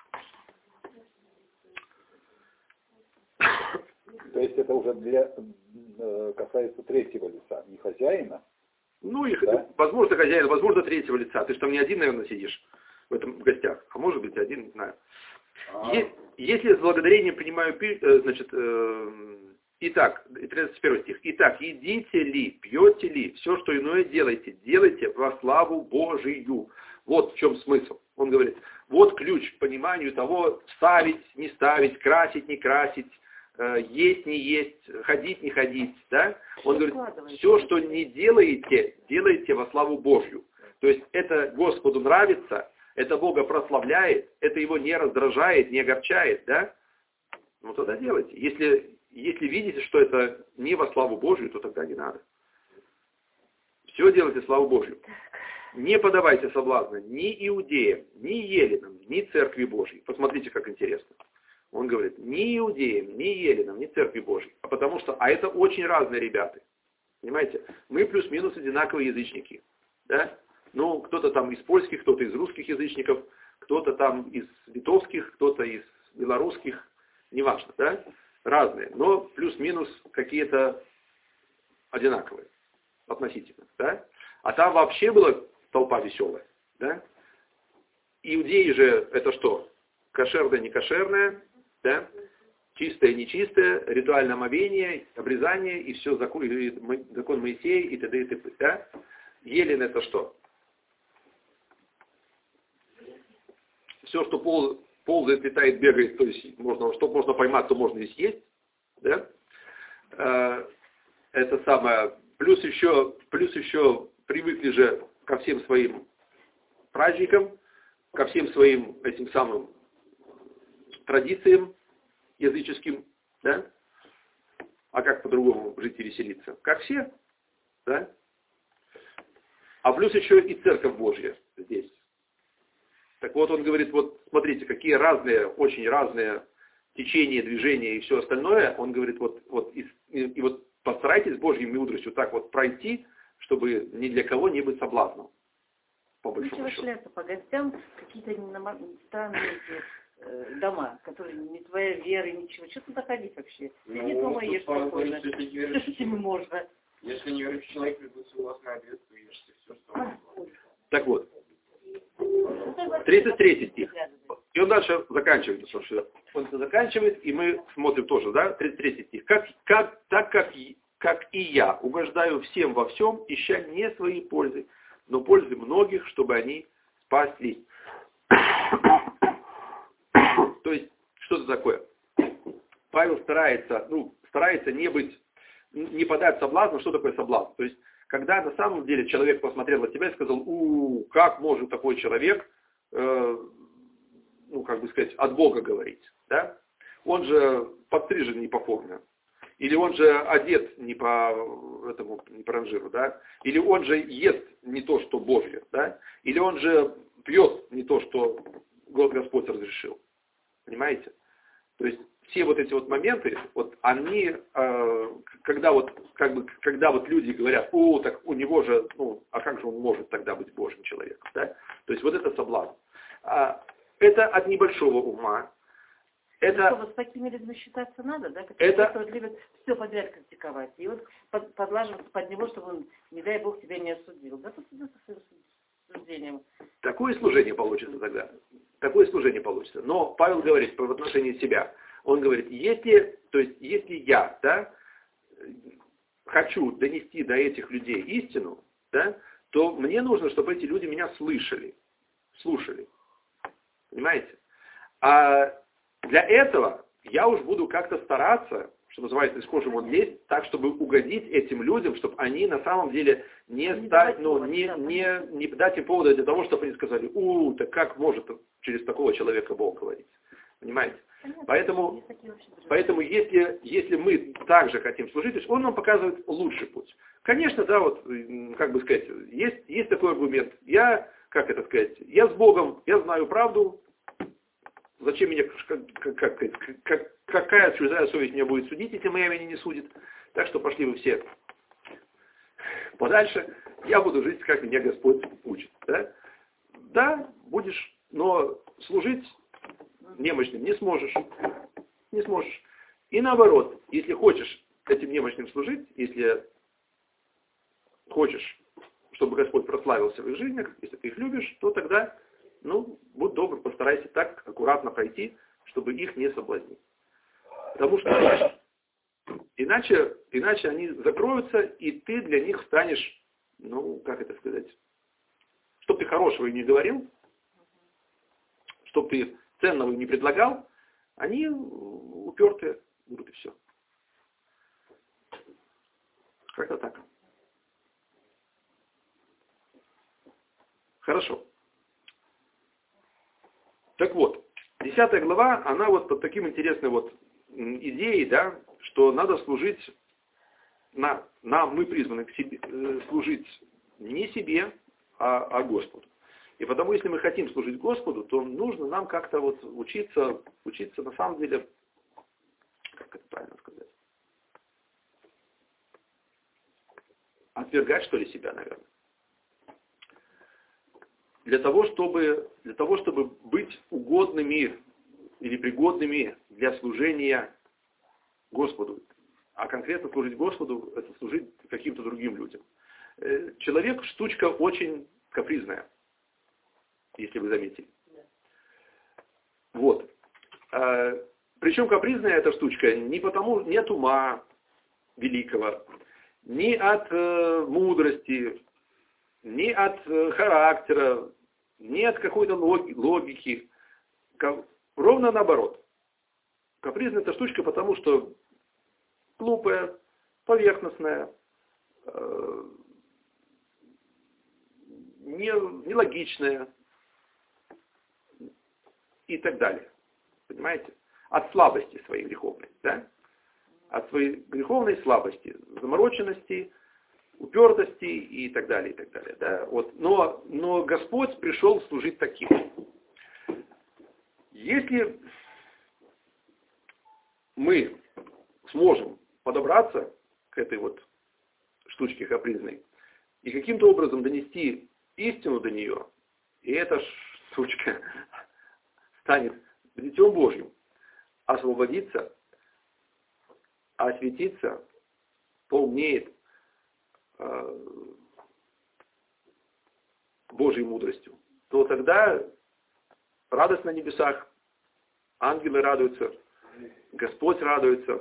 То есть это уже для, касается третьего лица, не хозяина? Ну, и, да? возможно, хозяина, возможно, третьего лица. Ты же там не один, наверное, сидишь в этом в гостях. А может быть, один, не знаю. А... Если с благодарением принимаю пищу, значит, э, итак, тридцать первый стих. Итак, едите ли, пьете ли, все, что иное делайте, делайте во славу Божию. Вот в чем смысл. Он говорит, вот ключ к пониманию того, ставить, не ставить, красить, не красить, есть, не есть, ходить, не ходить, да? Он говорит, все, что не делаете, делайте во славу Божью. То есть это Господу нравится, это Бога прославляет, это Его не раздражает, не огорчает, да? Ну тогда делайте. Если, если видите, что это не во славу Божью, то тогда не надо. Все делайте славу Божью. Не подавайте соблазна ни иудеям, ни еленам, ни церкви Божьей. Посмотрите, как интересно. Он говорит, ни иудеям, ни еленам, ни церкви Божьей. А потому что, а это очень разные ребята. Понимаете? Мы плюс-минус одинаковые язычники. Да? Ну, кто-то там из польских, кто-то из русских язычников, кто-то там из литовских, кто-то из белорусских. Неважно, да? Разные. Но плюс-минус какие-то одинаковые. Относительно. Да? А там вообще была толпа веселая. Да? Иудеи же это что? Кошерное, не кошерное. Да? Чистое, нечистое, ритуальное омовение, обрезание и все, закон, и закон Моисея и т.д. и т.п. Да? Елен это что? Все, что пол, ползает, летает, бегает, то есть можно, что можно поймать, то можно и съесть. Да? Это самое. Плюс еще, плюс еще привыкли же ко всем своим праздникам, ко всем своим этим самым традициям языческим, да? А как по-другому жить и веселиться? Как все, да? А плюс еще и Церковь Божья здесь. Так вот он говорит, вот смотрите, какие разные, очень разные течения, движения и все остальное. Он говорит, вот, вот и, и, и вот постарайтесь Божьей мудростью так вот пройти, чтобы ни для кого не быть соблазном. По большому ну, счету. Шляться по гостям, какие-то странные э, дома, которые не твоя вера, ничего. Что туда ходить вообще? Ты ну, не дома ешь спокойно. Что с этим можно? Если не верующий человек пригласил вас на обед, то ешьте все, что вам. Так вот. тридцать третий стих. И он дальше заканчивает. Потому что он это заканчивает, и мы смотрим тоже, да, тридцать третий стих. Как, как, так как, как и я угождаю всем во всем, ища не своей пользы, но пользы многих, чтобы они спаслись. То есть, что это такое? Павел старается, ну, старается не быть, не подать соблазну. Что такое соблазн? То есть, когда на самом деле человек посмотрел на тебя и сказал, у, как может такой человек, э, ну, как бы сказать, от Бога говорить, да? Он же подстрижен не по форме. Или он же одет не по этому, не по ранжиру, да? Или он же ест не то, что Божье, да? Или он же пьет не то, что Господь разрешил. Понимаете? То есть все вот эти вот моменты, вот они, э, когда вот как бы, когда вот люди говорят, о, так у него же, ну, а как же он может тогда быть Божьим человеком, да? То есть вот это соблазн. А, это от небольшого ума. Это... Ну, вот с такими людьми считаться надо, да? Как это... кто любит все подряд критиковать. И вот под, подлаживаться под него, чтобы он, не дай Бог, тебя не осудил. Да, тут с осуждением. Такое служение получится тогда. Такое служение получится. Но Павел говорит в отношении себя. Он говорит, если, то есть, если я, да, хочу донести до этих людей истину, да, то мне нужно, чтобы эти люди меня слышали, слушали. Понимаете? А для этого я уж буду как-то стараться, что называется, из кожи вон лезть, так, чтобы угодить этим людям, чтобы они на самом деле не, не, стать, ну, не, не, не дать им повода для того, чтобы они сказали, у, так как может через такого человека Бог говорить. Понимаете? Понятно. Поэтому, поэтому если, если мы также хотим служить, то есть он нам показывает лучший путь. Конечно, да, вот, как бы сказать, есть, есть такой аргумент. Я, как это сказать, я с Богом, я знаю правду, зачем меня, как, как, как, какая чужая совесть меня будет судить, если моя меня не судит. Так что пошли вы все подальше, я буду жить, как меня Господь учит. Да, да будешь, но служить немощным не сможешь. Не сможешь. И наоборот, если хочешь этим немощным служить, если хочешь, чтобы Господь прославился в их жизнях, если ты их любишь, то тогда, ну, будь добр, постарайся так аккуратно пройти, чтобы их не соблазнить. Потому что иначе, иначе они закроются, и ты для них станешь, ну, как это сказать, чтоб ты хорошего им не говорил, чтоб ты ценного им не предлагал, они упертые будут, и все. Как-то так. Хорошо. Так вот, десятая глава, она вот под таким интересной вот идеей, да, что надо служить, на, нам мы призваны к себе, э, служить не себе, а, а Господу. И потому, если мы хотим служить Господу, то нужно нам как-то вот учиться, учиться на самом деле, как это правильно сказать, отвергать, что ли, себя, наверное. Для того, чтобы, для того, чтобы быть угодными или пригодными для служения Господу. А конкретно служить Господу, это служить каким-то другим людям. Человек штучка очень капризная, если вы заметили. Вот. Причем капризная эта штучка не потому, не от ума великого, не от мудрости, не от характера, не от какой-то логики. Ровно наоборот. Капризная эта штучка, потому что глупая, поверхностная, нелогичная и так далее. Понимаете? От слабости своей греховной. Да? От своей греховной слабости, замороченности, упертости и так далее, и так далее. Да? Вот. Но, но Господь пришел служить таким. Если мы сможем подобраться к этой вот штучке капризной и каким-то образом донести истину до нее, и эта штучка станет Детем Божьим, освободиться, осветиться, поумнеет э, Божьей мудростью, то тогда радость на небесах, ангелы радуются, Господь радуется.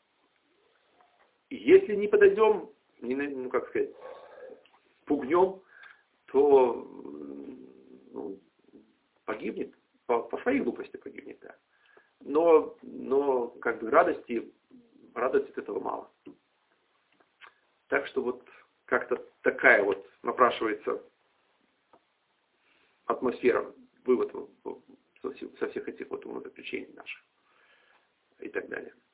И если не подойдем, не, ну как сказать, пугнем, то ну, погибнет, по, по своей глупости погибнет, да. Но, но как бы радости, радости от этого мало. Так что вот как-то такая вот напрашивается атмосфера, вывод со всех этих вот умозаключений наших и так далее.